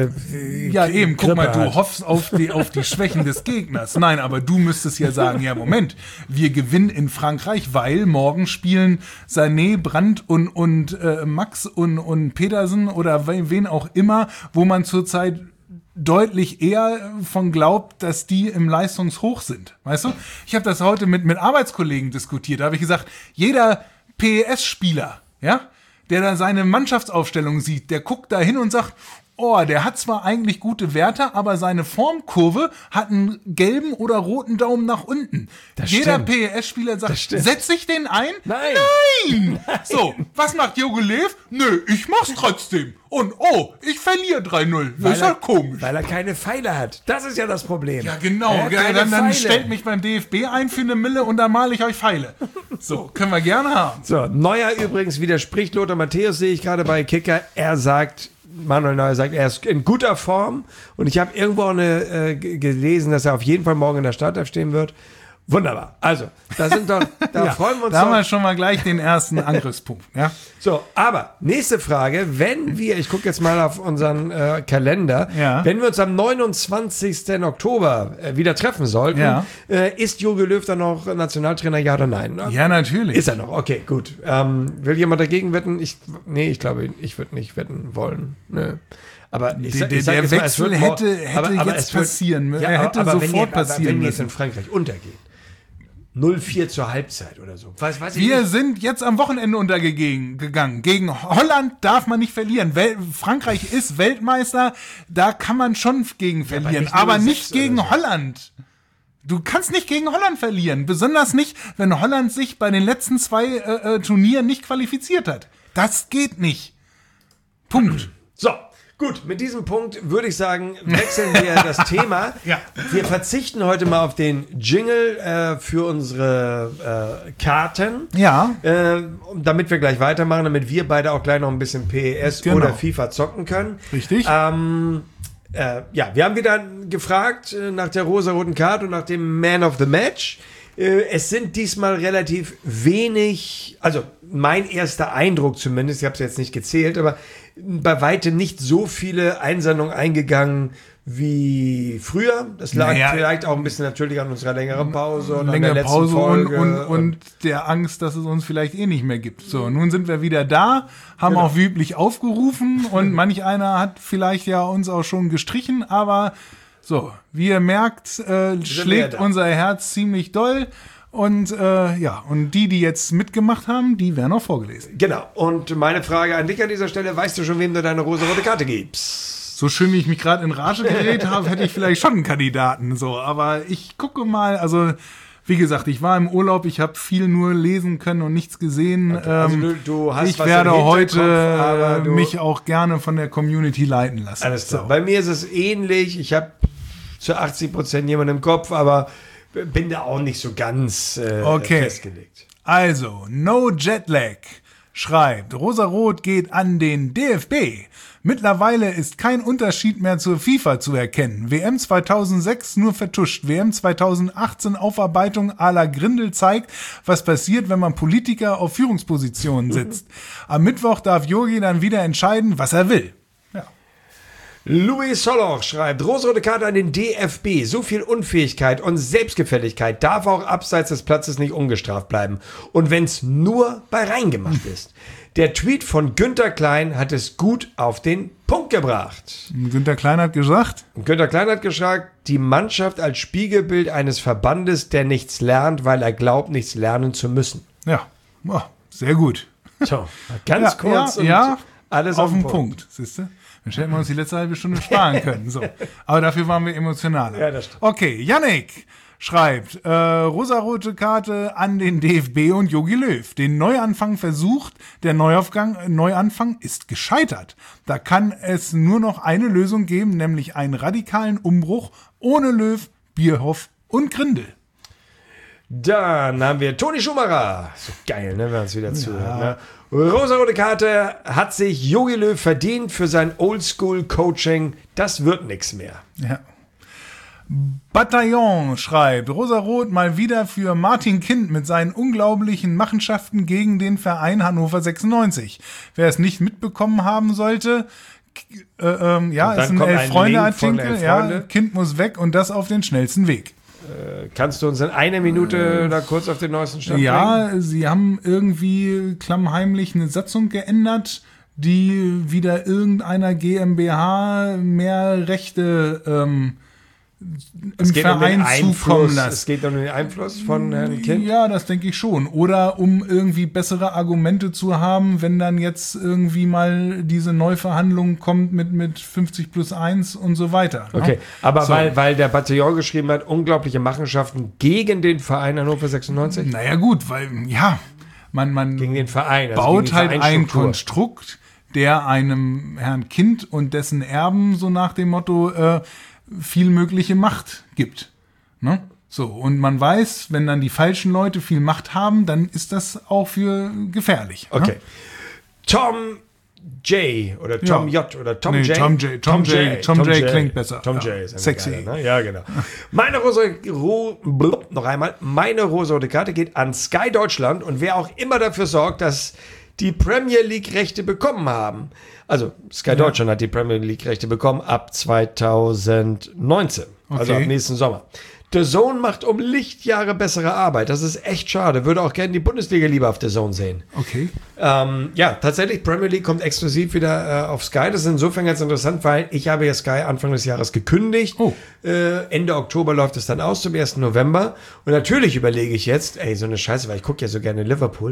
S3: guck mal, du hoffst auf die Schwächen des Gegners. Nein, aber du müsstest ja sagen, ja Moment, wir gewinnen in Frankreich, weil morgen spielen Sané, Brandt und Max und Pedersen oder wen auch immer, wo man zurzeit deutlich eher von glaubt, dass die im Leistungshoch sind. Weißt du? Ich habe das heute mit Arbeitskollegen diskutiert. Da habe ich gesagt, jeder PES-Spieler, ja, der da seine Mannschaftsaufstellung sieht, der guckt da hin und sagt, oh, der hat zwar eigentlich gute Werte, aber seine Formkurve hat einen gelben oder roten Daumen nach unten. Jeder PES-Spieler sagt, setz ich den ein? Nein! So, was macht Jogi Löw? Nö, ich mach's trotzdem. Und oh, ich verliere 3-0. Das ist ja komisch.
S2: Weil er keine Pfeile hat. Das ist ja das Problem.
S3: Ja, genau. Dann stellt mich beim DFB ein für 1 Mille und dann male ich euch Pfeile. So, können wir gerne haben.
S2: So, Neuer übrigens widerspricht Lothar Matthäus, sehe ich gerade bei Kicker. Manuel Neuer sagt, er ist in guter Form. Und ich habe irgendwo gelesen, dass er auf jeden Fall morgen in der Startelf stehen wird. Wunderbar. Also, da freuen wir uns.
S3: Da haben wir schon mal gleich den ersten Angriffspunkt. Ja.
S2: So, aber nächste Frage. Ich gucke jetzt mal auf unseren Kalender, wenn wir uns am 29. Oktober wieder treffen sollten, ist Jogi Löw dann noch Nationaltrainer, ja oder nein?
S3: Ja, natürlich.
S2: Ist er noch, okay, gut. Will jemand dagegen wetten? Ich glaube, ich würde nicht wetten wollen. Nö. Aber
S3: der Wechsel hätte jetzt passieren müssen. Er hätte sofort passieren
S2: wenn
S3: müssen.
S2: jetzt in Frankreich untergeht. 0-4 zur Halbzeit oder so.
S3: Wir sind jetzt am Wochenende untergegangen. Gegen Holland darf man nicht verlieren. Frankreich ist Weltmeister, da kann man schon gegen verlieren, aber nicht gegen Holland. Du kannst nicht gegen Holland verlieren, besonders nicht, wenn Holland sich bei den letzten 2 Turnieren nicht qualifiziert hat. Das geht nicht. Punkt.
S2: So. Gut, mit diesem Punkt würde ich sagen, wechseln wir das Thema.
S3: Ja.
S2: Wir verzichten heute mal auf den Jingle für unsere Karten.
S3: Ja.
S2: Damit wir gleich weitermachen, damit wir beide auch gleich noch ein bisschen PES oder FIFA zocken können.
S3: Richtig.
S2: Wir haben wieder gefragt nach der rosa-roten Karte und nach dem Man of the Match. Es sind diesmal relativ wenig, also mein erster Eindruck zumindest, ich habe es jetzt nicht gezählt, aber bei weitem nicht so viele Einsendungen eingegangen wie früher. Das lag vielleicht auch ein bisschen natürlich an unserer längeren Pause und an der letzten Folge.
S3: Und der Angst, dass es uns vielleicht nicht mehr gibt. So, nun sind wir wieder da, haben auch wie üblich aufgerufen und manch einer hat vielleicht ja uns auch schon gestrichen, aber so, wie ihr merkt, schlägt unser Herz ziemlich doll. Und und die jetzt mitgemacht haben, die werden auch vorgelesen.
S2: Genau. Und meine Frage an dich an dieser Stelle, weißt du schon, wem du deine rosa-rote Karte gibst?
S3: So schön, wie ich mich gerade in Rage geredet habe, hätte ich vielleicht schon einen Kandidaten. So, aber ich gucke mal, also wie gesagt, ich war im Urlaub, ich habe viel nur lesen können und nichts gesehen.
S2: Okay, also du hast
S3: ich werde heute mich auch gerne von der Community leiten lassen.
S2: Alles klar. So. Bei mir ist es ähnlich. Ich habe zu 80% jemanden im Kopf, aber bin da auch nicht so ganz festgelegt.
S3: Also, No Jetlag schreibt, Rosarot geht an den DFB. Mittlerweile ist kein Unterschied mehr zur FIFA zu erkennen. WM 2006 nur vertuscht. WM 2018 Aufarbeitung à la Grindel zeigt, was passiert, wenn man Politiker auf Führungspositionen sitzt. Am Mittwoch darf Jogi dann wieder entscheiden, was er will.
S2: Louis Soloch schreibt, rosa-rote Karte an den DFB. So viel Unfähigkeit und Selbstgefälligkeit darf auch abseits des Platzes nicht ungestraft bleiben. Und wenn es nur bei reingemacht ist. Der Tweet von Günther Klein hat es gut auf den Punkt gebracht.
S3: Günther Klein hat gesagt?
S2: Günther Klein hat gesagt, die Mannschaft als Spiegelbild eines Verbandes, der nichts lernt, weil er glaubt, nichts lernen zu müssen.
S3: Ja, sehr gut.
S2: So, ganz kurz und alles
S3: auf den Punkt. Siehst du? Dann hätten wir uns die letzte halbe Stunde sparen können. So. Aber dafür waren wir emotionaler.
S2: Ja, das stimmt.
S3: Okay, Yannick schreibt, rosarote Karte an den DFB und Jogi Löw. Den Neuanfang versucht, der Neuanfang ist gescheitert. Da kann es nur noch eine Lösung geben, nämlich einen radikalen Umbruch ohne Löw, Bierhoff und Grindel.
S2: Dann haben wir Toni Schumacher. So geil, ne, wenn man uns wieder zuhört. Ne? Rosarote Karte hat sich Jogi Löw verdient für sein Oldschool-Coaching. Das wird nichts mehr.
S3: Ja. Bataillon schreibt, Rosarot mal wieder für Martin Kind mit seinen unglaublichen Machenschaften gegen den Verein Hannover 96. Wer es nicht mitbekommen haben sollte, ist ein Elf-Freunde-Artikel. Ja, Kind muss weg und das auf den schnellsten Weg.
S2: Kannst du uns in einer Minute da kurz auf den neuesten Stand bringen?
S3: Ja, sie haben irgendwie klammheimlich eine Satzung geändert, die wieder irgendeiner GmbH mehr Rechte im Verein zukommen lassen.
S2: Es geht um den Einfluss von Herrn Kind?
S3: Ja, das denke ich schon. Oder um irgendwie bessere Argumente zu haben, wenn dann jetzt irgendwie mal diese Neuverhandlung kommt mit 50+1 und so weiter.
S2: Okay,
S3: ne?
S2: aber
S3: So.
S2: weil der Bataillon geschrieben hat, unglaubliche Machenschaften gegen den Verein Hannover 96?
S3: Naja gut, weil, ja, man
S2: Gegen den Verein. Also gegen
S3: baut
S2: die
S3: halt ein
S2: Vereinsstruktur.
S3: Konstrukt, der einem Herrn Kind und dessen Erben so nach dem Motto viel mögliche Macht gibt. Ne? So, und man weiß, wenn dann die falschen Leute viel Macht haben, dann ist das auch für gefährlich.
S2: Okay.
S3: Ne?
S2: Tom J. oder Tom
S3: Ja.
S2: J. oder Tom
S3: Nee,
S2: J.
S3: Tom J klingt besser.
S2: Tom
S3: Ja.
S2: J. ist
S3: Sexy.
S2: Geiler, ne? Ja, genau. Noch einmal. Meine rosa-rote Karte geht an Sky Deutschland und wer auch immer dafür sorgt, dass die Premier League Rechte bekommen haben. Also Sky Deutschland hat die Premier League Rechte bekommen ab 2019. Also
S3: Okay.
S2: ab nächsten Sommer. The Zone macht um Lichtjahre bessere Arbeit. Das ist echt schade. Würde auch gerne die Bundesliga lieber auf The Zone sehen.
S3: Okay.
S2: Ja, tatsächlich, Premier League kommt exklusiv wieder auf Sky. Das ist insofern ganz interessant, weil ich habe ja Sky Anfang des Jahres gekündigt.
S3: Oh.
S2: Ende Oktober läuft es dann aus, zum 1. November. Und natürlich überlege ich jetzt, so eine Scheiße, weil ich gucke ja so gerne Liverpool.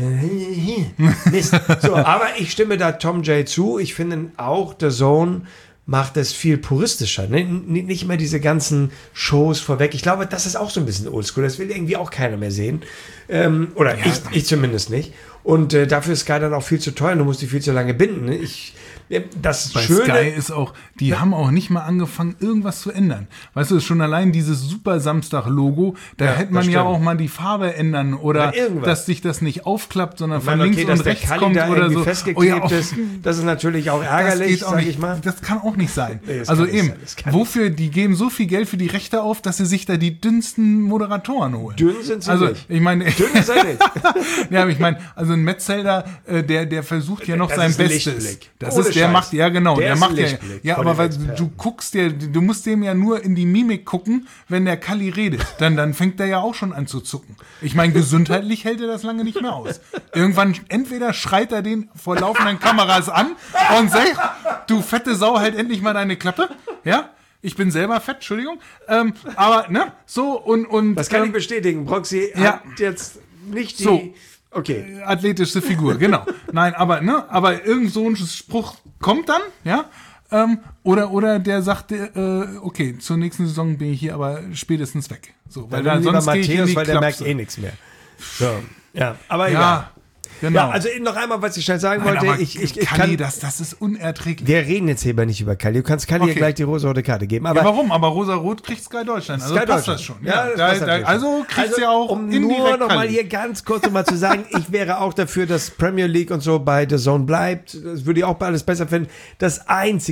S2: Mist. So, aber ich stimme da Tom J. zu. Ich finde auch, The Zone macht es viel puristischer. Ne? Nicht mehr diese ganzen Shows vorweg. Ich glaube, das ist auch so ein bisschen oldschool. Das will irgendwie auch keiner mehr sehen. Oder ich zumindest nicht. Und dafür ist Sky dann auch viel zu teuer. Du musst die viel zu lange binden. Ne? Das
S3: Bei
S2: Schöne,
S3: Sky ist auch, die haben auch nicht mal angefangen, irgendwas zu ändern. Weißt du, schon allein dieses Super Samstag-Logo, da hätte man
S2: das
S3: ja
S2: stimmt.
S3: auch mal die Farbe ändern oder
S2: Oder irgendwas.
S3: dass sich das nicht aufklappt, sondern von
S2: Weil,
S3: links
S2: dass
S3: und
S2: der
S3: rechts
S2: Kalli
S3: kommt
S2: da
S3: oder
S2: irgendwie
S3: so.
S2: festgeklebt ist, das ist natürlich auch
S3: das
S2: ärgerlich,
S3: geht auch
S2: sag
S3: nicht.
S2: ich mal.
S3: Das kann auch nicht sein.
S2: Nee, das
S3: also
S2: kann nicht
S3: eben,
S2: sein. Das kann nicht
S3: wofür, die geben so viel Geld für die Rechte auf, dass sie sich da die dünnsten Moderatoren holen.
S2: Dünn sind sie
S3: also,
S2: nicht.
S3: ich meine,
S2: Dünn ist er nicht.
S3: ja, aber ich meine, also ein Metzelder, der versucht ja noch
S2: Das
S3: sein
S2: ist ein
S3: Bestes.
S2: Lichtblick.
S3: Das
S2: Ohne
S3: ist, der
S2: Scheiß.
S3: macht, ja genau,
S2: Der
S3: der
S2: ist
S3: macht
S2: ein
S3: ja,
S2: Lichtblick
S3: ja,
S2: von
S3: aber
S2: den
S3: weil
S2: Experten.
S3: du guckst dir, du musst dem ja nur in die Mimik gucken, wenn der Kalli redet. Dann fängt der ja auch schon an zu zucken. Ich meine, gesundheitlich hält er das lange nicht mehr aus. Irgendwann, entweder schreit er den vor laufenden Kameras an und sagt, du fette Sau, halt endlich mal deine Klappe, ja? Ich bin selber fett, Entschuldigung. Aber, ne, so und
S2: Das kann ich bestätigen. Broxy
S3: ja.
S2: hat jetzt nicht die...
S3: So.
S2: Okay.
S3: Athletische Figur, genau. Nein, aber irgend so ein Spruch kommt dann, ja. Oder der sagt, okay, zur nächsten Saison bin ich hier aber spätestens weg. So, weil
S2: Dann
S3: da
S2: lieber
S3: sonst gehe ich in
S2: Matthäus,
S3: die
S2: weil der merkt
S3: Klapse.
S2: nichts mehr. So. Ja, aber
S3: Ja,
S2: egal.
S3: genau.
S2: Ja, also noch einmal, was ich schnell sagen
S3: Nein,
S2: wollte.
S3: aber
S2: Ich
S3: Kalli,
S2: kann,
S3: das ist unerträglich.
S2: wir reden jetzt hier aber nicht über Kalli. Du kannst Kalli ja
S3: Okay.
S2: gleich die rosa-rote Karte geben. Aber
S3: Ja, warum? Aber Rosa-Rot kriegt Sky Deutschland. Also
S2: Sky
S3: passt
S2: Deutschland.
S3: das schon.
S2: Ja, das passt natürlich.
S3: Also kriegt sie ja auch
S2: um
S3: indirekt
S2: nur noch mal
S3: Kalli.
S2: hier ganz kurz noch mal zu sagen, ich wäre auch dafür, dass Premier League und so bei The Zone bleibt. Das würde ich auch alles besser finden. Der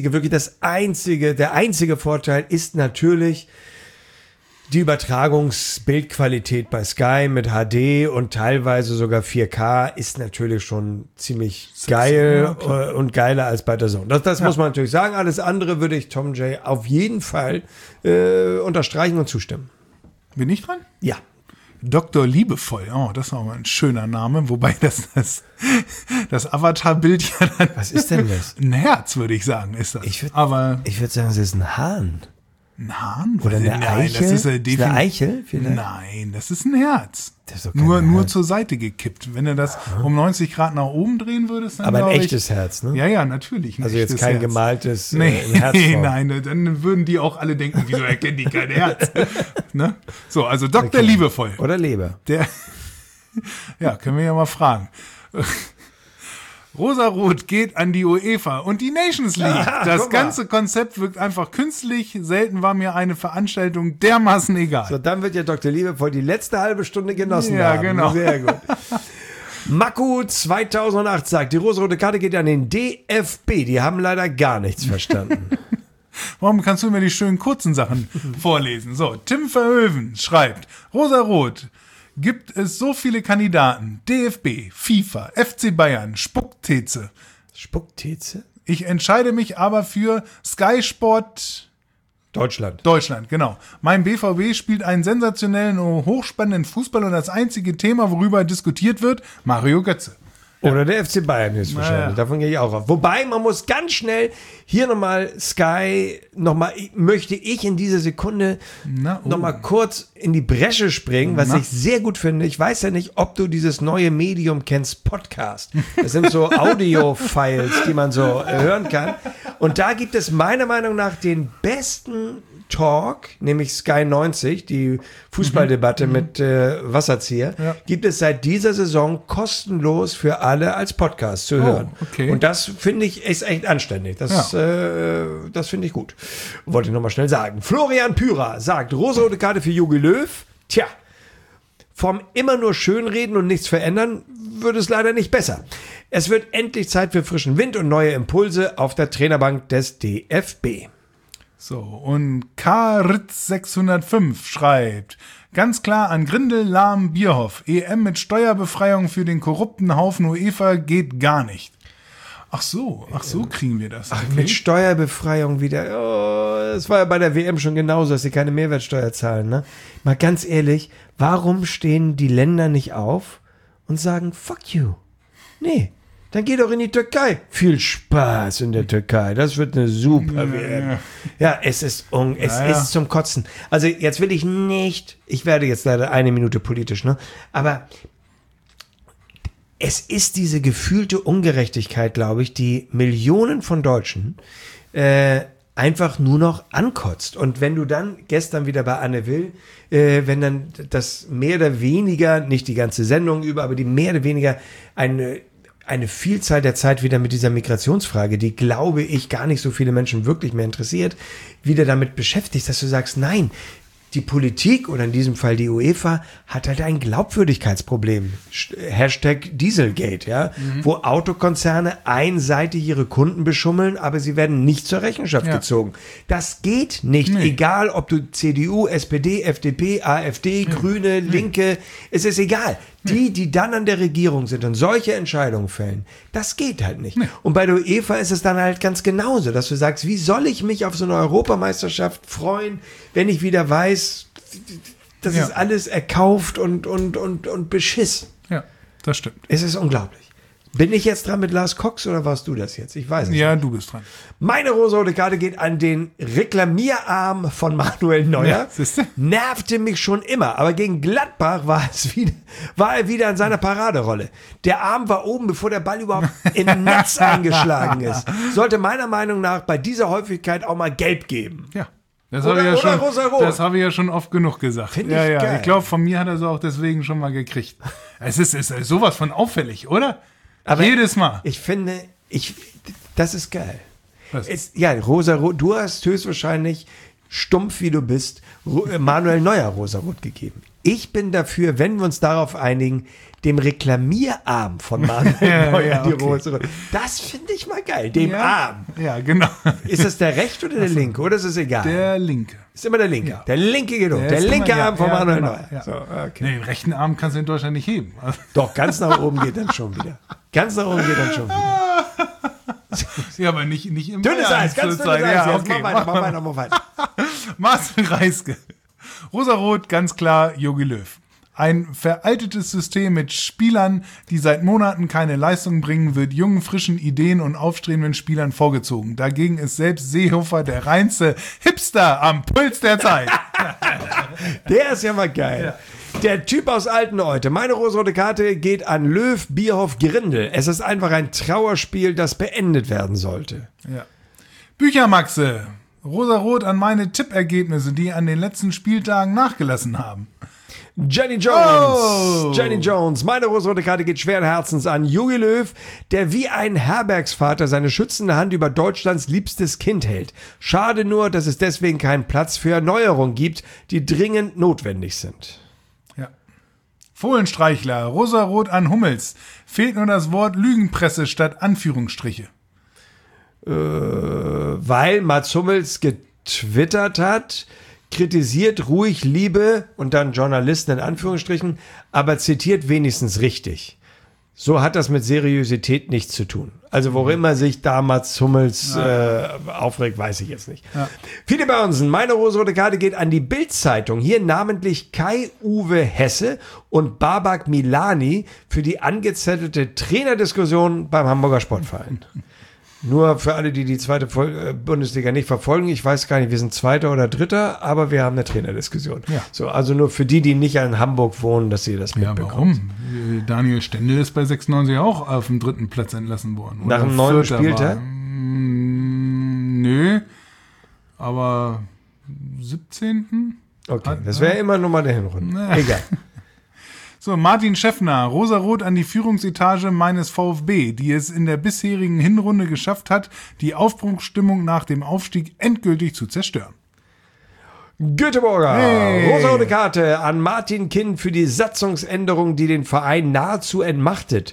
S2: einzige Vorteil ist natürlich die Übertragungsbildqualität bei Sky mit HD und teilweise sogar 4K ist natürlich schon ziemlich geil und geiler als bei der Zone. Das muss man natürlich sagen. Alles andere würde ich Tom J. auf jeden Fall unterstreichen und zustimmen.
S3: Bin ich dran?
S2: Ja.
S3: Dr. Liebevoll, oh, das war mal ein schöner Name, wobei das Avatar-Bild ja dann
S2: Was ist denn das?
S3: ein Herz, würde ich sagen, ist das.
S2: Ich würde sagen, es ist ein Hahn.
S3: Ein Hahn?
S2: Oder eine
S3: Nein,
S2: Eichel?
S3: das ist
S2: Ist eine Eichel vielleicht?
S3: Nein, das ist ein Herz.
S2: Das ist doch kein
S3: Nur
S2: Herz.
S3: zur Seite gekippt. Wenn du das um 90 Grad nach oben drehen würdest, dann
S2: Aber ein
S3: glaub ich-
S2: echtes Herz, ne?
S3: Ja, natürlich. ein
S2: Also jetzt
S3: echtes
S2: kein
S3: Herz.
S2: gemaltes
S3: Nee,
S2: in Herzform.
S3: nein, dann würden die auch alle denken, wieso erkennen die kein Herz? Ne? So, also Dr. Liebevoll.
S2: Oder Leber.
S3: Der, ja, können wir ja mal fragen. Rosa-Rot geht an die UEFA und die Nations League. Das
S2: guck mal.
S3: ganze Konzept wirkt einfach künstlich. Selten war mir eine Veranstaltung dermaßen egal.
S2: So, dann wird ja Dr. Liebevoll die letzte halbe Stunde genossen
S3: Ja,
S2: haben.
S3: genau.
S2: Sehr gut. Maku 2008 sagt, die rosa-rote Karte geht an den DFB. Die haben leider gar nichts verstanden.
S3: Warum kannst du mir die schönen kurzen Sachen vorlesen? So, Tim Verhoeven schreibt, Rosa-Rot, gibt es so viele Kandidaten, DFB, FIFA, FC Bayern, Spuckteze.
S2: Spuckteze?
S3: Ich entscheide mich aber für Sky Sport
S2: Deutschland.
S3: Deutschland, genau. Mein BVB spielt einen sensationellen und hochspannenden Fußball und das einzige Thema, worüber diskutiert wird, Mario Götze.
S2: Oder der FC Bayern ist wahrscheinlich.
S3: Ja.
S2: Davon gehe ich auch auf. Wobei, man muss ganz schnell hier nochmal Sky, möchte ich in dieser Sekunde nochmal kurz in die Bresche springen, was ich sehr gut finde. Ich weiß ja nicht, ob du dieses neue Medium kennst, Podcast. Das sind so Audio-Files, die man so hören kann. Und da gibt es meiner Meinung nach den besten Talk, nämlich Sky 90, die Fußballdebatte mit Wasserzieher, gibt es seit dieser Saison kostenlos für alle als Podcast zu hören.
S3: Okay.
S2: Und das finde ich ist echt anständig. Das finde ich gut. Wollte ich nochmal schnell sagen. Florian Pyra sagt, rosa-rote Karte für Jogi Löw. Tja, vom immer nur schönreden und nichts verändern, wird es leider nicht besser. Es wird endlich Zeit für frischen Wind und neue Impulse auf der Trainerbank des DFB.
S3: So, und Karitz 605 schreibt, ganz klar an Grindel, Lahm, Bierhoff. EM mit Steuerbefreiung für den korrupten Haufen UEFA geht gar nicht. Ach so kriegen wir das. Okay.
S2: Mit Steuerbefreiung wieder. Oh, das war ja bei der WM schon genauso, dass sie keine Mehrwertsteuer zahlen. Ne? Mal ganz ehrlich, warum stehen die Länder nicht auf und sagen, fuck you? Nee. Dann geh doch in die Türkei. Viel Spaß in der Türkei. Das wird eine super WM. Ja, es ist zum Kotzen. Also jetzt will ich nicht, ich werde jetzt leider eine Minute politisch, ne? Aber es ist diese gefühlte Ungerechtigkeit, glaube ich, die Millionen von Deutschen einfach nur noch ankotzt. Und wenn du dann gestern wieder bei Anne Will, wenn dann das mehr oder weniger, nicht die ganze Sendung über, aber die mehr oder weniger eine Vielzahl der Zeit wieder mit dieser Migrationsfrage, die, glaube ich, gar nicht so viele Menschen wirklich mehr interessiert, wieder damit beschäftigt, dass du sagst, nein, die Politik oder in diesem Fall die UEFA hat halt ein Glaubwürdigkeitsproblem. Hashtag Dieselgate, ja, wo Autokonzerne einseitig ihre Kunden beschummeln, aber sie werden nicht zur Rechenschaft gezogen. Das geht nicht, egal ob du CDU, SPD, FDP, AfD, Grüne, Linke, es ist egal. Die dann an der Regierung sind und solche Entscheidungen fällen, das geht halt nicht. Und bei der UEFA ist es dann halt ganz genauso, dass du sagst, wie soll ich mich auf so eine Europameisterschaft freuen, wenn ich wieder weiß, das ist alles erkauft und Beschiss.
S3: Ja, das stimmt.
S2: Es ist unglaublich. Bin ich jetzt dran mit Lars Cox oder warst du das jetzt? Ich weiß es nicht.
S3: Ja, du bist dran.
S2: Meine rosa-rote Karte geht an den Reklamierarm von Manuel Neuer.
S3: Ja, siehste?
S2: Nervte mich schon immer, aber gegen Gladbach war er wieder in seiner Paraderolle. Der Arm war oben, bevor der Ball überhaupt im Netz eingeschlagen ist. Sollte meiner Meinung nach bei dieser Häufigkeit auch mal gelb geben.
S3: Ja. Das habe ich ja schon oft genug gesagt.
S2: Finde ich geil.
S3: Ich glaube, von mir hat er so auch deswegen schon mal gekriegt. Es ist sowas von auffällig, oder? Aber jedes Mal.
S2: Ich finde, das ist geil. Rosa-Rot, du hast höchstwahrscheinlich, stumpf wie du bist, Manuel Neuer Rosa-Rot gegeben. Ich bin dafür, wenn wir uns darauf einigen, dem Reklamierarm von Manuel Neuer die Rosa-Rot. Das finde ich mal geil, dem Arm.
S3: Ja, genau.
S2: Ist das der rechte oder der linke, oder ist es egal?
S3: Der linke.
S2: Ist immer der linke. Ja. Der linke geht hoch. Der linke Arm von Manuel Neuer.
S3: Ja. So, okay. Nee, den rechten Arm kannst du in Deutschland nicht heben.
S2: Doch, ganz nach oben geht dann schon wieder.
S3: Ja, aber nicht im
S2: dünnes Eis, ganz dünnes Eis.
S3: Ja, okay, mach weiter. Marcel Reiske. Rosarot, ganz klar, Jogi Löw. Ein veraltetes System mit Spielern, die seit Monaten keine Leistung bringen, wird jungen, frischen Ideen und aufstrebenden Spielern vorgezogen. Dagegen ist selbst Seehofer der reinste Hipster am Puls der Zeit.
S2: Der ist ja mal geil. Ja. Der Typ aus Altenleute. Meine rosarote Karte geht an Löw, Bierhoff, Grindel. Es ist einfach ein Trauerspiel, das beendet werden sollte.
S3: Ja. Büchermaxe. Rosarot an meine Tippergebnisse, die an den letzten Spieltagen nachgelassen haben.
S2: Jenny Jones. Jenny Jones. Meine rosarote Karte geht schweren Herzens an Jogi Löw, der wie ein Herbergsvater seine schützende Hand über Deutschlands liebstes Kind hält. Schade nur, dass es deswegen keinen Platz für Erneuerungen gibt, die dringend notwendig sind.
S3: Ja. Fohlenstreichler. Rosarot an Hummels. Fehlt nur das Wort Lügenpresse statt Anführungsstriche.
S2: Weil Mats Hummels getwittert hat, kritisiert ruhig Liebe und dann Journalisten in Anführungsstrichen, aber zitiert wenigstens richtig. So hat das mit Seriosität nichts zu tun. Also worüber sich da Mats Hummels aufregt, weiß ich jetzt nicht. Ja. Philipp Börnsen, meine rosarote Karte geht an die Bild-Zeitung. Hier namentlich Kai-Uwe Hesse und Babak Milani für die angezettelte Trainerdiskussion beim Hamburger Sportverein. Nur für alle, die die zweite Bundesliga nicht verfolgen, ich weiß gar nicht, wir sind Zweiter oder Dritter, aber wir haben eine Trainerdiskussion. Ja. So, also nur für die nicht in Hamburg wohnen, dass sie das mitbekommen.
S3: Ja, warum? Daniel Stendel ist bei 96 auch auf dem 3. Platz entlassen worden.
S2: Nach dem 9. Spieltag?
S3: Nö, aber 17.
S2: Okay, das wäre immer noch mal der Hinrunde. Egal.
S3: So, Martin Schäffner, rosarot an die Führungsetage meines VfB, die es in der bisherigen Hinrunde geschafft hat, die Aufbruchsstimmung nach dem Aufstieg endgültig zu zerstören.
S2: Göteborger, hey. Rosarote Karte an Martin Kind für die Satzungsänderung, die den Verein nahezu entmachtet.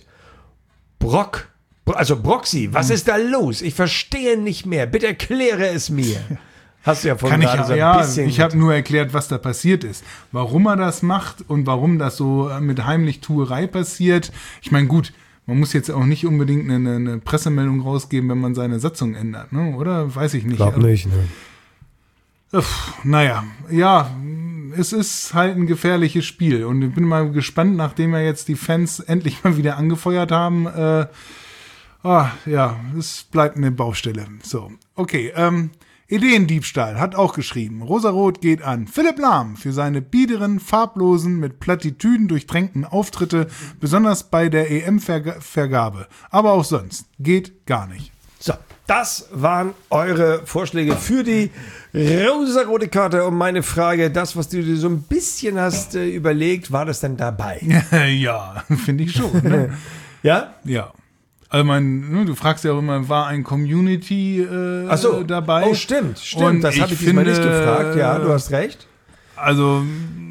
S2: Broxy, was ist da los? Ich verstehe nicht mehr. Bitte erkläre es mir. Hast du ja vorhin gerade so ein bisschen.
S3: Ich habe nur erklärt, was da passiert ist. Warum er das macht und warum das so mit Heimlichtuerei passiert. Ich meine, gut, man muss jetzt auch nicht unbedingt eine Pressemeldung rausgeben, wenn man seine Satzung ändert, ne? Oder? Weiß ich nicht.
S2: Glaub nicht, ne?
S3: Naja, ja, es ist halt ein gefährliches Spiel. Und ich bin mal gespannt, nachdem wir jetzt die Fans endlich mal wieder angefeuert haben. Ja, es bleibt eine Baustelle. So, okay, Ideendiebstahl hat auch geschrieben. Rosarot geht an Philipp Lahm für seine biederen, farblosen, mit Plattitüden durchtränkten Auftritte, besonders bei der EM-Vergabe. Aber auch sonst geht gar nicht.
S2: So, das waren eure Vorschläge für die rosarote Karte. Und meine Frage, das, was du dir so ein bisschen hast überlegt, war das denn dabei?
S3: Ja, finde ich schon. Ne?
S2: Ja?
S3: Ja. Also du fragst ja auch immer, war ein Community dabei?
S2: Oh, stimmt. Und das habe ich diesmal nicht gefragt. Ja, du hast recht.
S3: Also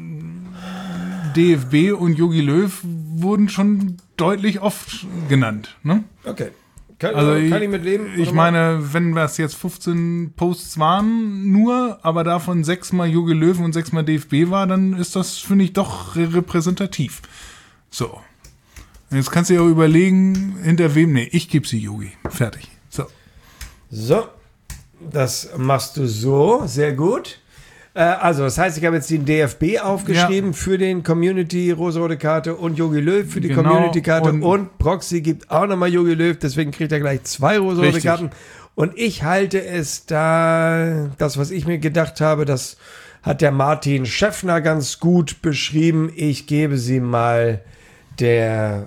S3: DFB und Jogi Löw wurden schon deutlich oft genannt. Ne?
S2: Okay. Kann ich mit leben?
S3: Ich meine, wenn das jetzt 15 Posts waren nur, aber davon 6 mal Jogi Löw und 6 mal DFB war, dann ist das, finde ich, doch repräsentativ. So. Jetzt kannst du ja auch überlegen, hinter wem. Nee, ich gebe sie Yogi. Fertig.
S2: So, das machst du so. Sehr gut. Also, das heißt, ich habe jetzt den DFB aufgeschrieben für den Community rosarote Karte und Jogi Löw für die Community-Karte. Und Proxy gibt auch nochmal Jogi Löw. Deswegen kriegt er gleich 2 rosarote Karten. Und ich halte es da, das, was ich mir gedacht habe, das hat der Martin Schäffner ganz gut beschrieben. Ich gebe sie mal der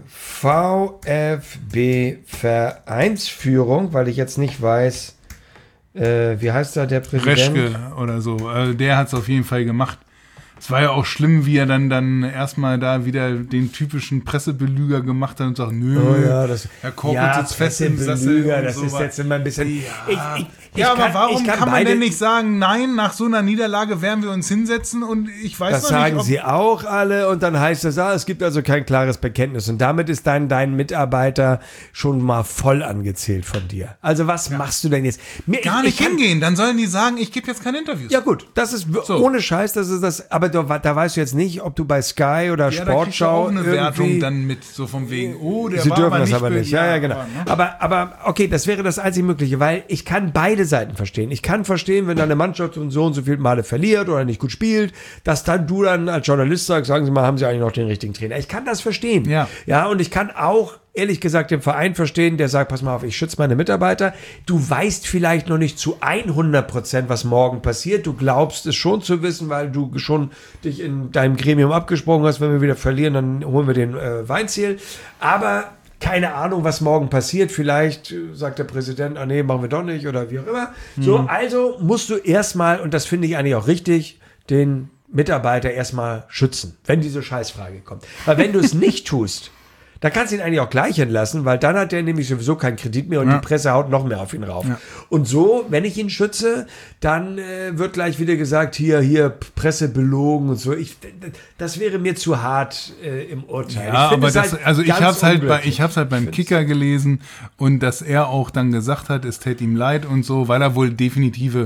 S2: VfB-Vereinsführung, weil ich jetzt nicht weiß, wie heißt da der Präsident?
S3: Reschke oder so. Der hat es auf jeden Fall gemacht. Es war ja auch schlimm, wie er dann erstmal da wieder den typischen Pressebelüger gemacht hat und sagt, nö, Herr Korkut sitzt fest im Sessel.
S2: Das ist jetzt immer ein bisschen...
S3: Aber warum kann man denn nicht sagen, nein, nach so einer Niederlage werden wir uns hinsetzen und ich weiß
S2: das noch nicht, sagen sie auch alle und dann heißt es, es gibt also kein klares Bekenntnis und damit ist dann dein Mitarbeiter schon mal voll angezählt von dir. Also was machst du denn jetzt?
S3: Gar nicht hingehen, dann sollen die sagen, ich gebe jetzt keine Interviews.
S2: Ja gut, das ist ohne Scheiß, das ist das, aber da weißt du jetzt nicht, ob du bei Sky oder Sportschau
S3: auch eine Wertung dann mit, so von wegen, der
S2: sie
S3: war
S2: dürfen
S3: aber
S2: das
S3: nicht
S2: aber nicht. Ja, genau. Aber okay, das wäre das einzig Mögliche, weil ich kann beide Seiten verstehen. Ich kann verstehen, wenn deine Mannschaft und so viele Male verliert oder nicht gut spielt, dass du dann als Journalist sagst, sagen Sie mal, haben Sie eigentlich noch den richtigen Trainer? Ich kann das verstehen. Ja, und ich kann auch ehrlich gesagt den Verein verstehen, der sagt, pass mal auf, ich schütze meine Mitarbeiter. Du weißt vielleicht noch nicht zu 100%, was morgen passiert. Du glaubst es schon zu wissen, weil du schon dich in deinem Gremium abgesprochen hast. Wenn wir wieder verlieren, dann holen wir den Weinziel. Aber keine Ahnung, was morgen passiert. Vielleicht sagt der Präsident, nee, machen wir doch nicht oder wie auch immer. So, also musst du erstmal, und das finde ich eigentlich auch richtig, den Mitarbeiter erstmal schützen, wenn diese Scheißfrage kommt. Weil wenn du es nicht tust, dann kannst du ihn eigentlich auch gleich entlassen, weil dann hat er nämlich sowieso keinen Kredit mehr und die Presse haut noch mehr auf ihn rauf. Ja. Und so, wenn ich ihn schütze, dann wird gleich wieder gesagt, hier, Presse belogen und so. Das wäre mir zu hart im Urteil.
S3: Ja, aber ich hab's halt beim Kicker gelesen und dass er auch dann gesagt hat, es täte ihm leid und so, weil er wohl definitive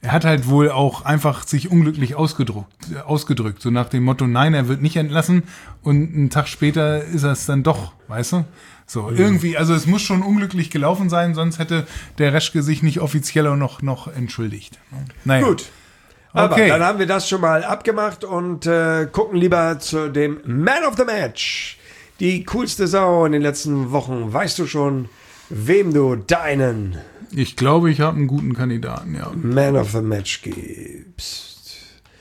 S3: Er hat halt wohl auch einfach sich unglücklich ausgedrückt, so nach dem Motto, nein, er wird nicht entlassen und einen Tag später ist er es dann doch, weißt du? So, irgendwie, also es muss schon unglücklich gelaufen sein, sonst hätte der Reschke sich nicht offiziell auch noch entschuldigt. Naja.
S2: Gut. Aber
S3: Okay.
S2: dann haben wir das schon mal abgemacht und gucken lieber zu dem Man of the Match. Die coolste Sau in den letzten Wochen. Weißt du schon, wem du deinen
S3: Ich glaube, ich habe einen guten Kandidaten, ja.
S2: Man of the Match gibst?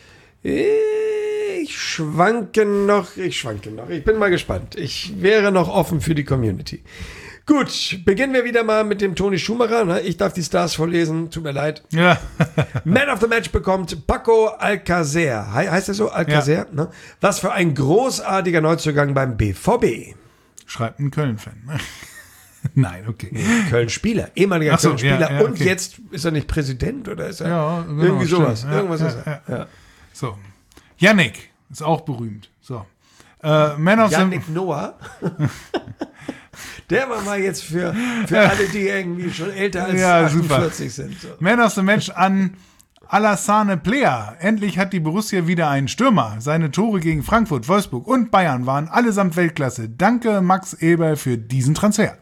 S2: Ich schwanke noch. Ich bin mal gespannt. Ich wäre noch offen für die Community. Gut, beginnen wir wieder mal mit dem Toni Schumacher. Ne? Ich darf die Stars vorlesen, tut mir leid.
S3: Ja.
S2: Man of the Match bekommt Paco Alcacer. Heißt er so? Alcacer?
S3: Ja.
S2: Ne? Was für ein großartiger Neuzugang beim BVB.
S3: Schreibt ein Köln-Fan. Nein, okay.
S2: Köln-Spieler, ehemaliger
S3: Ach so,
S2: Köln-Spieler.
S3: ja,
S2: Und
S3: okay.
S2: jetzt ist er nicht Präsident oder ist er
S3: Ja, genau,
S2: irgendwie sowas.
S3: stimmt. Ja,
S2: Irgendwas
S3: ja,
S2: ist er.
S3: ja.
S2: Ja.
S3: So. Yannick ist auch berühmt. So. Man of
S2: Yannick Noah. Der war mal jetzt für alle, die irgendwie schon älter als
S3: Ja,
S2: 48 sind. So.
S3: Man of the Match an Alassane Player. Endlich hat die Borussia wieder einen Stürmer. Seine Tore gegen Frankfurt, Wolfsburg und Bayern waren allesamt Weltklasse. Danke Max Eber für diesen Transfer.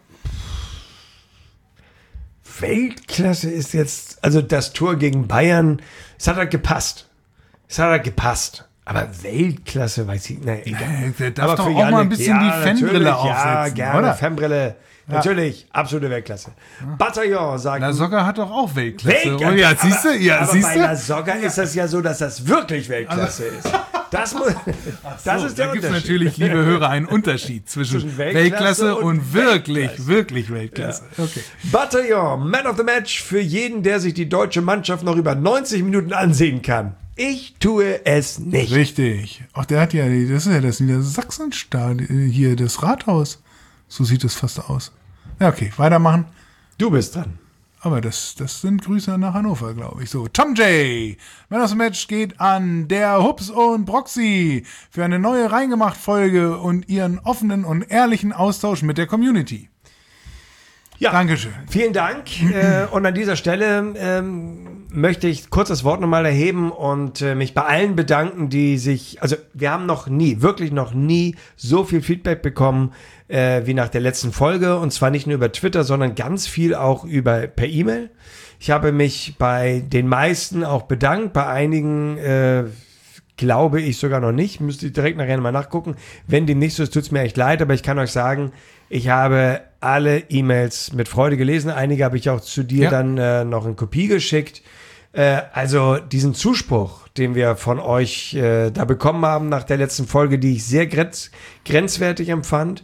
S2: Weltklasse ist jetzt, also das Tor gegen Bayern, es hat halt gepasst. Aber Weltklasse, weiß ich, naja, egal.
S3: Der darf
S2: Aber
S3: doch
S2: für
S3: auch mal ein
S2: Yannick,
S3: bisschen die Fanbrille
S2: natürlich,
S3: aufsetzen,
S2: Ja, gerne,
S3: oder?
S2: Fanbrille. Natürlich, absolute Weltklasse. Bataillon sagt...
S3: La Soga hat doch auch Weltklasse.
S2: Weltklasse.
S3: Oh, ja, siehst du? Ja,
S2: aber
S3: siehst
S2: bei
S3: du?
S2: La Soga ist das ja so, dass das wirklich Weltklasse ist. Das, das ist der
S3: da gibt es
S2: Unterschied.
S3: natürlich, liebe Hörer, einen Unterschied zwischen Weltklasse und wirklich Weltklasse.
S2: Ja.
S3: Okay.
S2: Bataillon, Man of the Match für jeden, der sich die deutsche Mannschaft noch über 90 Minuten ansehen kann. Ich tue es nicht.
S3: Richtig. Ach, der hat ja, das ist ja das Niedersachsenstadion, hier das Rathaus. So sieht es fast aus. Ja, okay, weitermachen.
S2: Du bist dran.
S3: Aber das sind Grüße nach Hannover, glaube ich. So, Tom J. Man of the Match geht an der Hups und Broxy für eine neue Reingemacht-Folge und ihren offenen und ehrlichen Austausch mit der Community.
S2: Ja,
S3: Dankeschön.
S2: Vielen Dank. Und an dieser Stelle möchte ich kurz das Wort nochmal erheben und mich bei allen bedanken, die sich, also wir haben wirklich noch nie so viel Feedback bekommen wie nach der letzten Folge, und zwar nicht nur über Twitter, sondern ganz viel auch per E-Mail. Ich habe mich bei den meisten auch bedankt, bei einigen glaube ich sogar noch nicht, müsste ich direkt nachher mal nachgucken. Wenn dem nicht so ist, tut es mir echt leid, aber ich kann euch sagen, ich habe alle E-Mails mit Freude gelesen. Einige habe ich auch zu dir dann noch in Kopie geschickt. Also diesen Zuspruch, den wir von euch da bekommen haben nach der letzten Folge, die ich sehr grenzwertig empfand,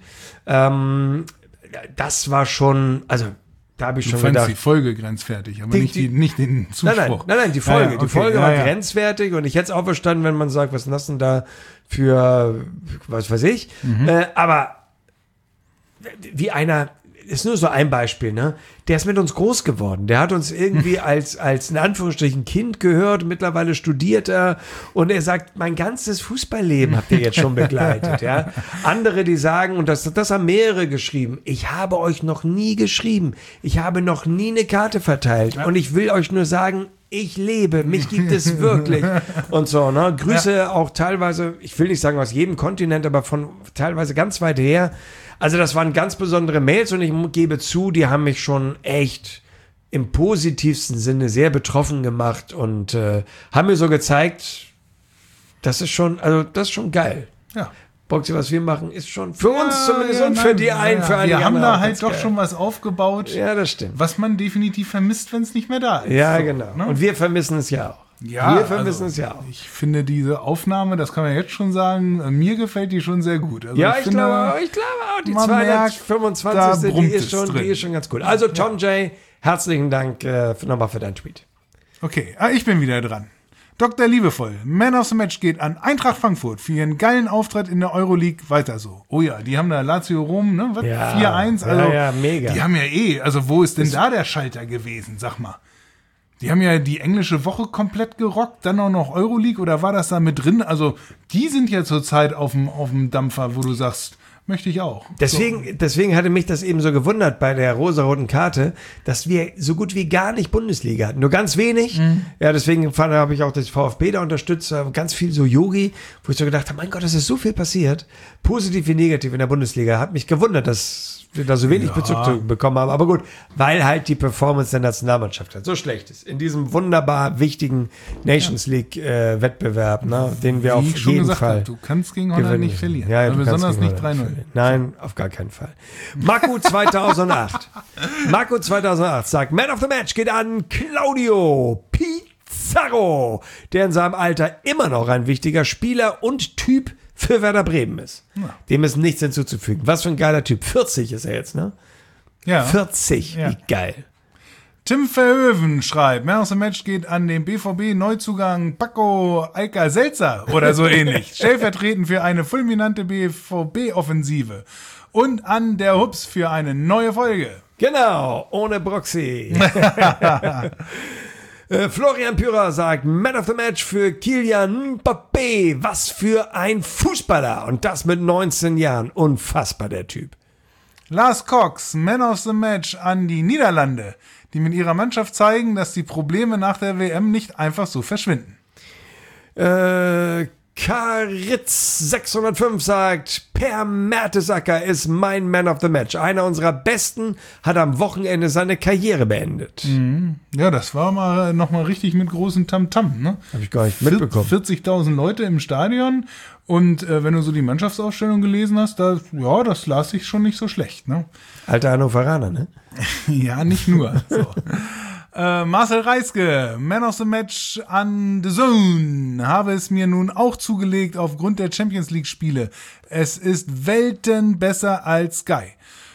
S2: das war schon, also da habe ich schon gedacht.
S3: Die Folge grenzwertig, aber nicht den Zuspruch.
S2: Nein, die Folge.
S3: Ja, okay.
S2: Die Folge war grenzwertig und ich hätte es auch verstanden, wenn man sagt, was ist das denn da für, was weiß ich. Aber wie einer, ist nur so ein Beispiel, ne? Der ist mit uns groß geworden. Der hat uns irgendwie als in Anführungsstrichen Kind gehört. Mittlerweile studiert er und er sagt, mein ganzes Fußballleben habt ihr jetzt schon begleitet, ja? Andere, die sagen, und das haben mehrere geschrieben, ich habe euch noch nie geschrieben. Ich habe noch nie eine Karte verteilt. Und ich will euch nur sagen, ich lebe, mich gibt es wirklich. Und so, ne? Grüße auch teilweise, ich will nicht sagen aus jedem Kontinent, aber von teilweise ganz weit her. Also das waren ganz besondere Mails und ich gebe zu, die haben mich schon echt im positivsten Sinne sehr betroffen gemacht und haben mir so gezeigt, das ist schon geil.
S3: Ja.
S2: Boxy, was wir machen, ist schon für uns zumindest und für die einen, für einige.
S3: Wir haben da halt
S2: ganz
S3: doch
S2: geil.
S3: schon was aufgebaut,
S2: Ja, das stimmt.
S3: was man definitiv vermisst, wenn es nicht mehr da ist.
S2: Ja,
S3: So,
S2: genau.
S3: ne?
S2: Und wir vermissen es ja auch.
S3: Ja,
S2: wir vermissen es ja auch.
S3: Ich finde diese Aufnahme, das kann man jetzt schon sagen, mir gefällt die schon sehr gut. Also
S2: Ja, ich
S3: finde,
S2: glaube auch, die
S3: man merkt,
S2: 225.
S3: da brummt
S2: die
S3: es drin.
S2: ist schon ganz cool. Also Tom J., herzlichen Dank nochmal für deinen Tweet.
S3: Okay, ich bin wieder dran. Dr. Liebevoll, Man of the Match geht an Eintracht Frankfurt für ihren geilen Auftritt in der Euroleague, weiter so. Oh ja, die haben da Lazio Rom, ne? Was?
S2: Ja,
S3: 4-1, also
S2: ja, mega.
S3: die haben ja also wo ist denn da der Schalter gewesen, sag mal? Die haben ja die englische Woche komplett gerockt, dann auch noch Euroleague, oder war das da mit drin? Also die sind ja zurzeit auf dem Dampfer, wo du sagst, möchte ich auch.
S2: Deswegen hatte mich das eben so gewundert bei der rosaroten Karte, dass wir so gut wie gar nicht Bundesliga hatten. Nur ganz wenig. Ja, deswegen habe ich auch das VfB da unterstützt. Ganz viel so Yogi, wo ich so gedacht habe, mein Gott, es ist so viel passiert. Positiv wie negativ in der Bundesliga. Hat mich gewundert, dass wir da so wenig Bezug bekommen haben. Aber gut, weil halt die Performance der Nationalmannschaft halt so schlecht ist. In diesem wunderbar wichtigen Nations League Wettbewerb, ne, den wir auf jeden Fall
S3: du kannst gegen Holland nicht verlieren.
S2: Ja,
S3: besonders nicht 3-0.
S2: Nein, auf gar keinen Fall. Maku 2008. Maku 2008 sagt, Man of the Match geht an Claudio Pizarro, der in seinem Alter immer noch ein wichtiger Spieler und Typ für Werder Bremen ist. Ja. Dem ist nichts hinzuzufügen. Was für ein geiler Typ. 40 ist er jetzt, ne?
S3: Ja.
S2: 40, wie geil.
S3: Tim Verhoeven schreibt, Man of the Match geht an den BVB-Neuzugang Paco Alcacelsa oder so ähnlich. Stellvertretend für eine fulminante BVB-Offensive. Und an der Hups für eine neue Folge.
S2: Genau, ohne Broxy. Florian Pürer sagt, Man of the Match für Kylian Mbappé. Was für ein Fußballer. Und das mit 19 Jahren. Unfassbar, der Typ.
S3: Lars Cox, Man of the Match an die Niederlande, die mit ihrer Mannschaft zeigen, dass die Probleme nach der WM nicht einfach so verschwinden.
S2: Karitz 605 sagt, Per Mertesacker ist mein Man of the Match. Einer unserer Besten hat am Wochenende seine Karriere beendet.
S3: Ja, das war noch mal richtig mit großem Tamtam, ne?
S2: Hab ich gar nicht mitbekommen.
S3: 40.000 Leute im Stadion und wenn du so die Mannschaftsaufstellung gelesen hast, das las sich schon nicht so schlecht, ne?
S2: Alter Hannoveraner, ne?
S3: Ja, nicht nur. So. Marcel Reiske, Man of the Match an The Zone, habe es mir nun auch zugelegt aufgrund der Champions League Spiele. Es ist Welten besser als Sky.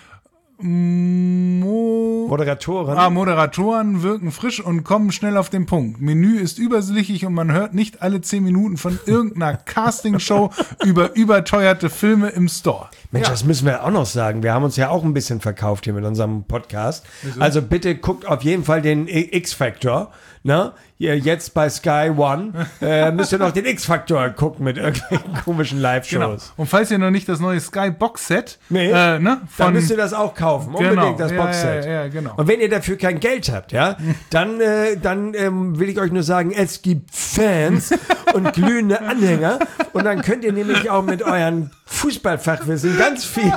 S3: Moderatoren wirken frisch und kommen schnell auf den Punkt. Menü ist übersichtlich und man hört nicht alle 10 Minuten von irgendeiner Castingshow über überteuerte Filme im Store.
S2: Mensch, das müssen wir auch noch sagen. Wir haben uns ja auch ein bisschen verkauft hier mit unserem Podcast. Wieso? Also bitte guckt auf jeden Fall den X-Factor. Ne? Jetzt bei Sky One müsst ihr noch den X-Factor gucken mit irgendwelchen komischen Live-Shows.
S3: Genau. Und falls ihr noch nicht das neue Sky Box-Set
S2: dann müsst ihr das auch kaufen. Unbedingt das Box-Set.
S3: Ja, genau.
S2: Und wenn ihr dafür kein Geld habt, ja, dann will ich euch nur sagen, es gibt Fans und glühende Anhänger und dann könnt ihr nämlich auch mit euren Fußballfachwissen ganz viel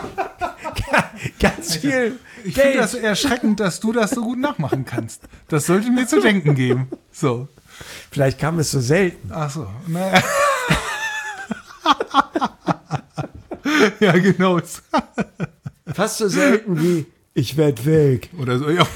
S3: Ich finde das erschreckend, dass du das so gut nachmachen kannst. Das sollte mir zu denken geben. So.
S2: Vielleicht kam es so selten.
S3: Ach so. Naja. Ja, genau.
S2: Fast so selten wie ich werd weg.
S3: Oder so, ja.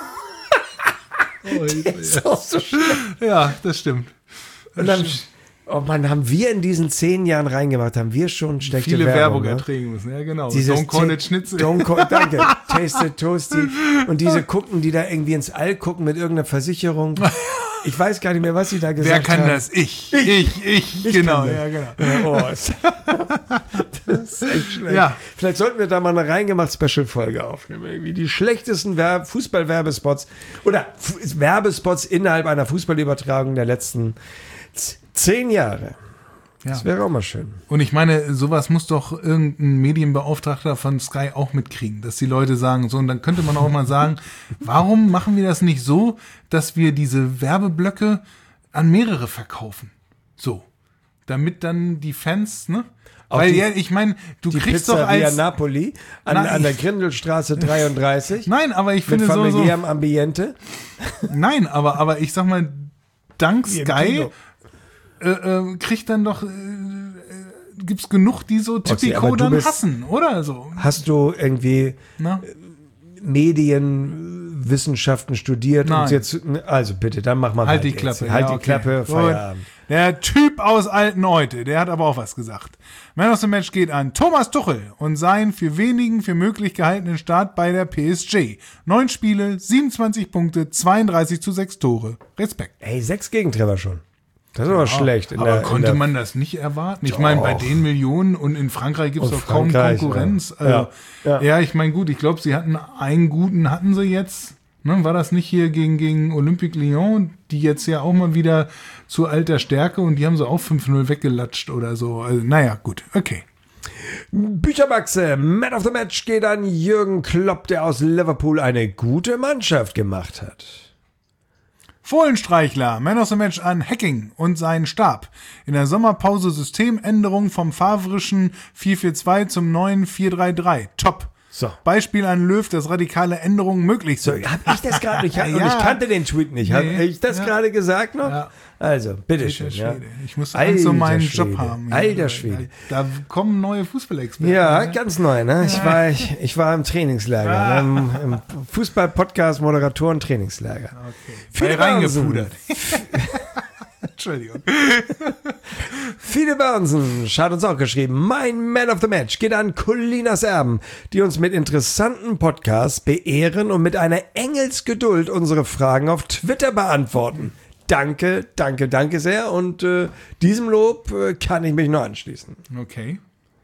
S2: Ist auch so schlimm.
S3: Ja, das stimmt.
S2: Und dann, oh Mann, haben wir in diesen 10 Jahren reingemacht, haben wir schon schlechte
S3: viele Werbung
S2: ne?
S3: ertragen müssen, ja genau.
S2: Don't call it Schnitzel. Danke. Tasted Toasty. Und diese gucken, die da irgendwie ins All gucken mit irgendeiner Versicherung. Ich weiß gar nicht mehr, was sie da gesagt haben.
S3: Wer kann das? Ich, genau. Ja, genau.
S2: Oh, das ist echt schlecht. Ja. Vielleicht sollten wir da mal eine Reingemacht-Special-Folge aufnehmen. Irgendwie die schlechtesten Fußball-Werbespots oder Werbespots innerhalb einer Fußballübertragung der letzten 10 Jahre. Ja. Das wäre auch mal schön.
S3: Und ich meine, sowas muss doch irgendein Medienbeauftragter von Sky auch mitkriegen, dass die Leute sagen, so, und dann könnte man auch mal sagen, warum machen wir das nicht so, dass wir diese Werbeblöcke an mehrere verkaufen? So. Damit dann die Fans, ne? Weil, ja, ich meine, du kriegst doch als
S2: Napoli an der Grindelstraße 33.
S3: Nein, aber ich finde
S2: mit familiärem Ambiente.
S3: Nein, aber ich sag mal, dank Sky kriegt dann doch gibt's genug, die so Tipico dann hassen, oder so.
S2: Hast du irgendwie Medienwissenschaften studiert?
S3: Nein.
S2: Und jetzt, also bitte, dann mach mal
S3: halt die Klappe.
S2: Halt die Klappe, Feierabend.
S3: Der Typ aus Altenhäute, der hat aber auch was gesagt. Man of the Match geht an Thomas Tuchel und seinen für möglich gehaltenen Start bei der PSG. 9 Spiele, 27 Punkte, 32:6 Tore. Respekt.
S2: Ey, 6 Gegentreffer schon. Das ist aber schlecht.
S3: Aber konnte man das nicht erwarten? Ich meine, bei den Millionen und in Frankreich gibt es doch kaum Konkurrenz.
S2: Ja.
S3: Also, ja, ich meine, gut, ich glaube, sie hatten einen guten, hatten sie jetzt. Ne, war das nicht hier gegen Olympique Lyon, die jetzt ja auch mal wieder zu alter Stärke und die haben sie auch 5-0 weggelatscht oder so. Also, naja, gut, okay.
S2: Büchermaxe, Man of the Match geht an Jürgen Klopp, der aus Liverpool eine gute Mannschaft gemacht hat.
S3: Fohlenstreichler, Man of the Match an Hacking und seinen Stab. In der Sommerpause Systemänderung vom favrischen 4-4-2 zum neuen 4-3-3. Top.
S2: So.
S3: Beispiel an Löw, dass radikale Änderungen möglich sind.
S2: Hab ich das gerade nicht? Und ich kannte den Tweet nicht. Hab ich das gerade gesagt noch? Ja. Also, bitteschön. Ja.
S3: Ich muss Angst um meinen Job haben. Hier.
S2: Alter Schwede.
S3: Da kommen neue Fußballexperten.
S2: Ja, ganz neu. Ne? Ich war im Trainingslager. Im Fußball-Podcast-Moderatoren-Trainingslager.
S3: Okay. Reingepudert. Entschuldigung.
S2: Viele Börnsen hat uns auch geschrieben, mein Man of the Match geht an Colinas Erben, die uns mit interessanten Podcasts beehren und mit einer Engelsgeduld unsere Fragen auf Twitter beantworten. Danke, danke, danke sehr und diesem Lob kann ich mich nur anschließen.
S3: Okay.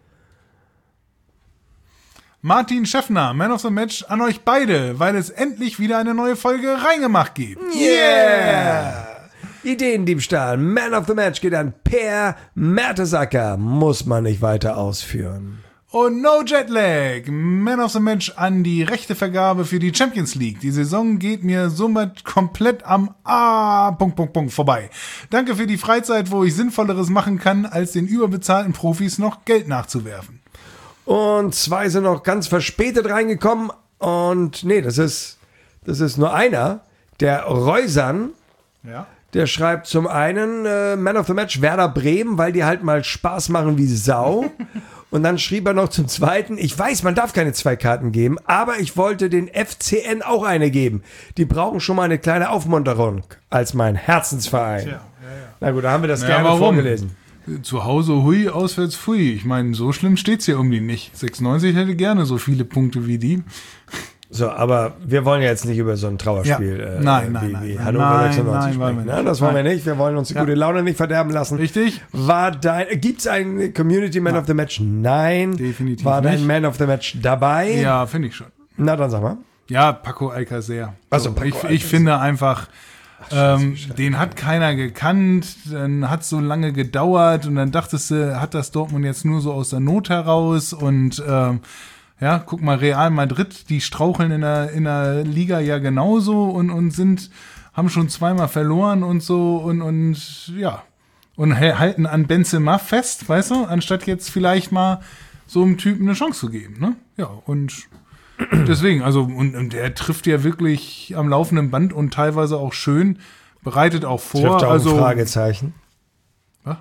S3: Martin Schäffner, Man of the Match an euch beide, weil es endlich wieder eine neue Folge Reingemacht gibt.
S2: Yeah! Ideendiebstahl, Man of the Match geht an Per Mertesacker, muss man nicht weiter ausführen.
S3: Und No Jetlag, Man of the Match an die Rechtevergabe für die Champions League. Die Saison geht mir somit komplett am vorbei. Danke für die Freizeit, wo ich Sinnvolleres machen kann, als den überbezahlten Profis noch Geld nachzuwerfen.
S2: Und 2 sind noch ganz verspätet reingekommen und nee, das ist nur einer, der Reusan.
S3: Ja.
S2: Der schreibt zum einen Man of the Match Werder Bremen, weil die halt mal Spaß machen wie Sau. Und dann schrieb er noch zum zweiten, ich weiß, man darf keine 2 Karten geben, aber ich wollte den FCN auch eine geben. Die brauchen schon mal eine kleine Aufmunterung als mein Herzensverein.
S3: Tja, ja.
S2: Na gut, da haben wir das gerne vorgelesen.
S3: Zu Hause hui, auswärts fui. Ich meine, so schlimm steht's hier um die nicht. 96 hätte gerne so viele Punkte wie die.
S2: So, aber wir wollen ja jetzt nicht über so ein Trauerspiel
S3: nein,
S2: Hannover 96 sprechen. Ne? Das wollen wir nicht. Wir wollen uns die gute Laune nicht verderben lassen.
S3: Richtig.
S2: Gibt's ein Community Man of the Match? Nein.
S3: Definitiv
S2: War dein
S3: nicht.
S2: Man of the Match dabei?
S3: Ja, finde ich schon.
S2: Na, dann sag mal.
S3: Ja, Paco Alcacer.
S2: Also,
S3: ich finde einfach, den hat keiner gekannt, dann hat es so lange gedauert und dann dachtest du, hat das Dortmund jetzt nur so aus der Not heraus und ja, guck mal, Real Madrid, die straucheln in der Liga ja genauso und haben schon 2-mal verloren und so und ja, und halten an Benzema fest, weißt du, anstatt jetzt vielleicht mal so einem Typen eine Chance zu geben, ne? Ja, und deswegen, also, und der trifft ja wirklich am laufenden Band und teilweise auch schön, bereitet auch vor.
S2: Trifft auch
S3: also
S2: ein Fragezeichen.
S3: Was?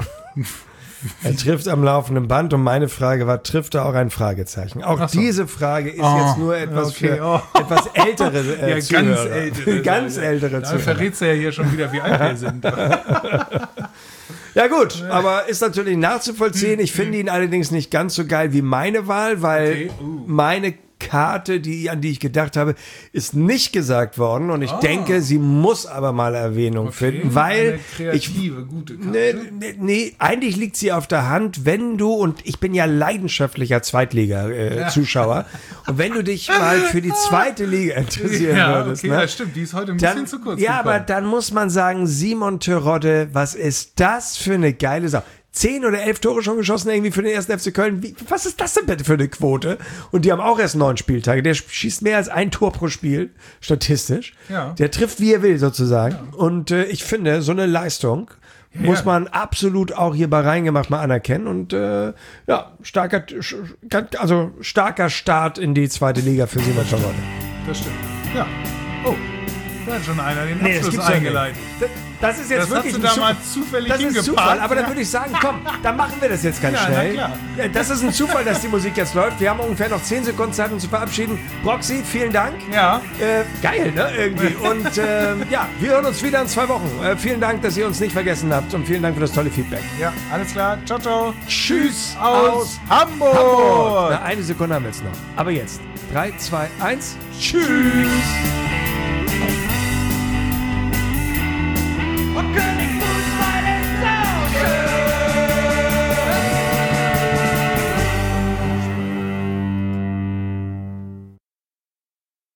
S2: Er trifft am laufenden Band und meine Frage war, trifft er auch ein Fragezeichen? Auch diese Frage ist jetzt nur etwas für etwas ältere
S3: ja,
S2: Zuhörer.
S3: Ganz ältere
S2: Zuhörer.
S3: Da verrätst du ja hier schon wieder, wie alt wir sind.
S2: Ja gut, aber ist natürlich nachzuvollziehen. Ich finde ihn allerdings nicht ganz so geil wie meine Wahl, weil meine Karte, an die ich gedacht habe, ist nicht gesagt worden und ich denke, sie muss aber mal Erwähnung finden, weil
S3: eine kreative, gute Karte.
S2: Nee, eigentlich liegt sie auf der Hand, wenn du, und ich bin ja leidenschaftlicher Zweitliga-Zuschauer, und wenn du dich mal für die zweite Liga interessieren würdest.
S3: Okay,
S2: ne?
S3: Ja, stimmt, die ist heute ein bisschen zu kurz
S2: Ja,
S3: gekommen.
S2: aber dann muss man sagen, Simon Terodde, was ist das für eine geile Sache? 10 oder 11 Tore schon geschossen irgendwie für den 1. FC Köln. Was ist das denn bitte für eine Quote? Und die haben auch erst 9 Spieltage. Der schießt mehr als 1 Tor pro Spiel, statistisch.
S3: Ja.
S2: Der trifft, wie er will, sozusagen. Ja. Und ich finde, so eine Leistung muss man absolut auch hier bei Reingemacht mal anerkennen. Und starker Start in die zweite Liga für Simon Terodde.
S3: Das stimmt. Ja. Oh, da hat schon einer den Abschluss eingeleitet.
S2: Das ist jetzt
S3: das
S2: wirklich
S3: hast du da mal zufällig hingepackt.
S2: Zufall, aber dann würde ich sagen, komm, dann machen wir das jetzt ganz schnell.
S3: Na klar.
S2: Das ist ein Zufall, dass die Musik jetzt läuft. Wir haben ungefähr noch 10 Sekunden Zeit, uns zu verabschieden. Broxy, vielen Dank.
S3: Ja.
S2: Geil, ne, irgendwie. Und wir hören uns wieder in 2 Wochen. Vielen Dank, dass ihr uns nicht vergessen habt und vielen Dank für das tolle Feedback.
S3: Ja, alles klar. Ciao, ciao.
S2: Tschüss
S3: aus Hamburg.
S2: Na, 1 Sekunde haben wir jetzt noch. Aber jetzt. 3, 2, 1. Tschüss.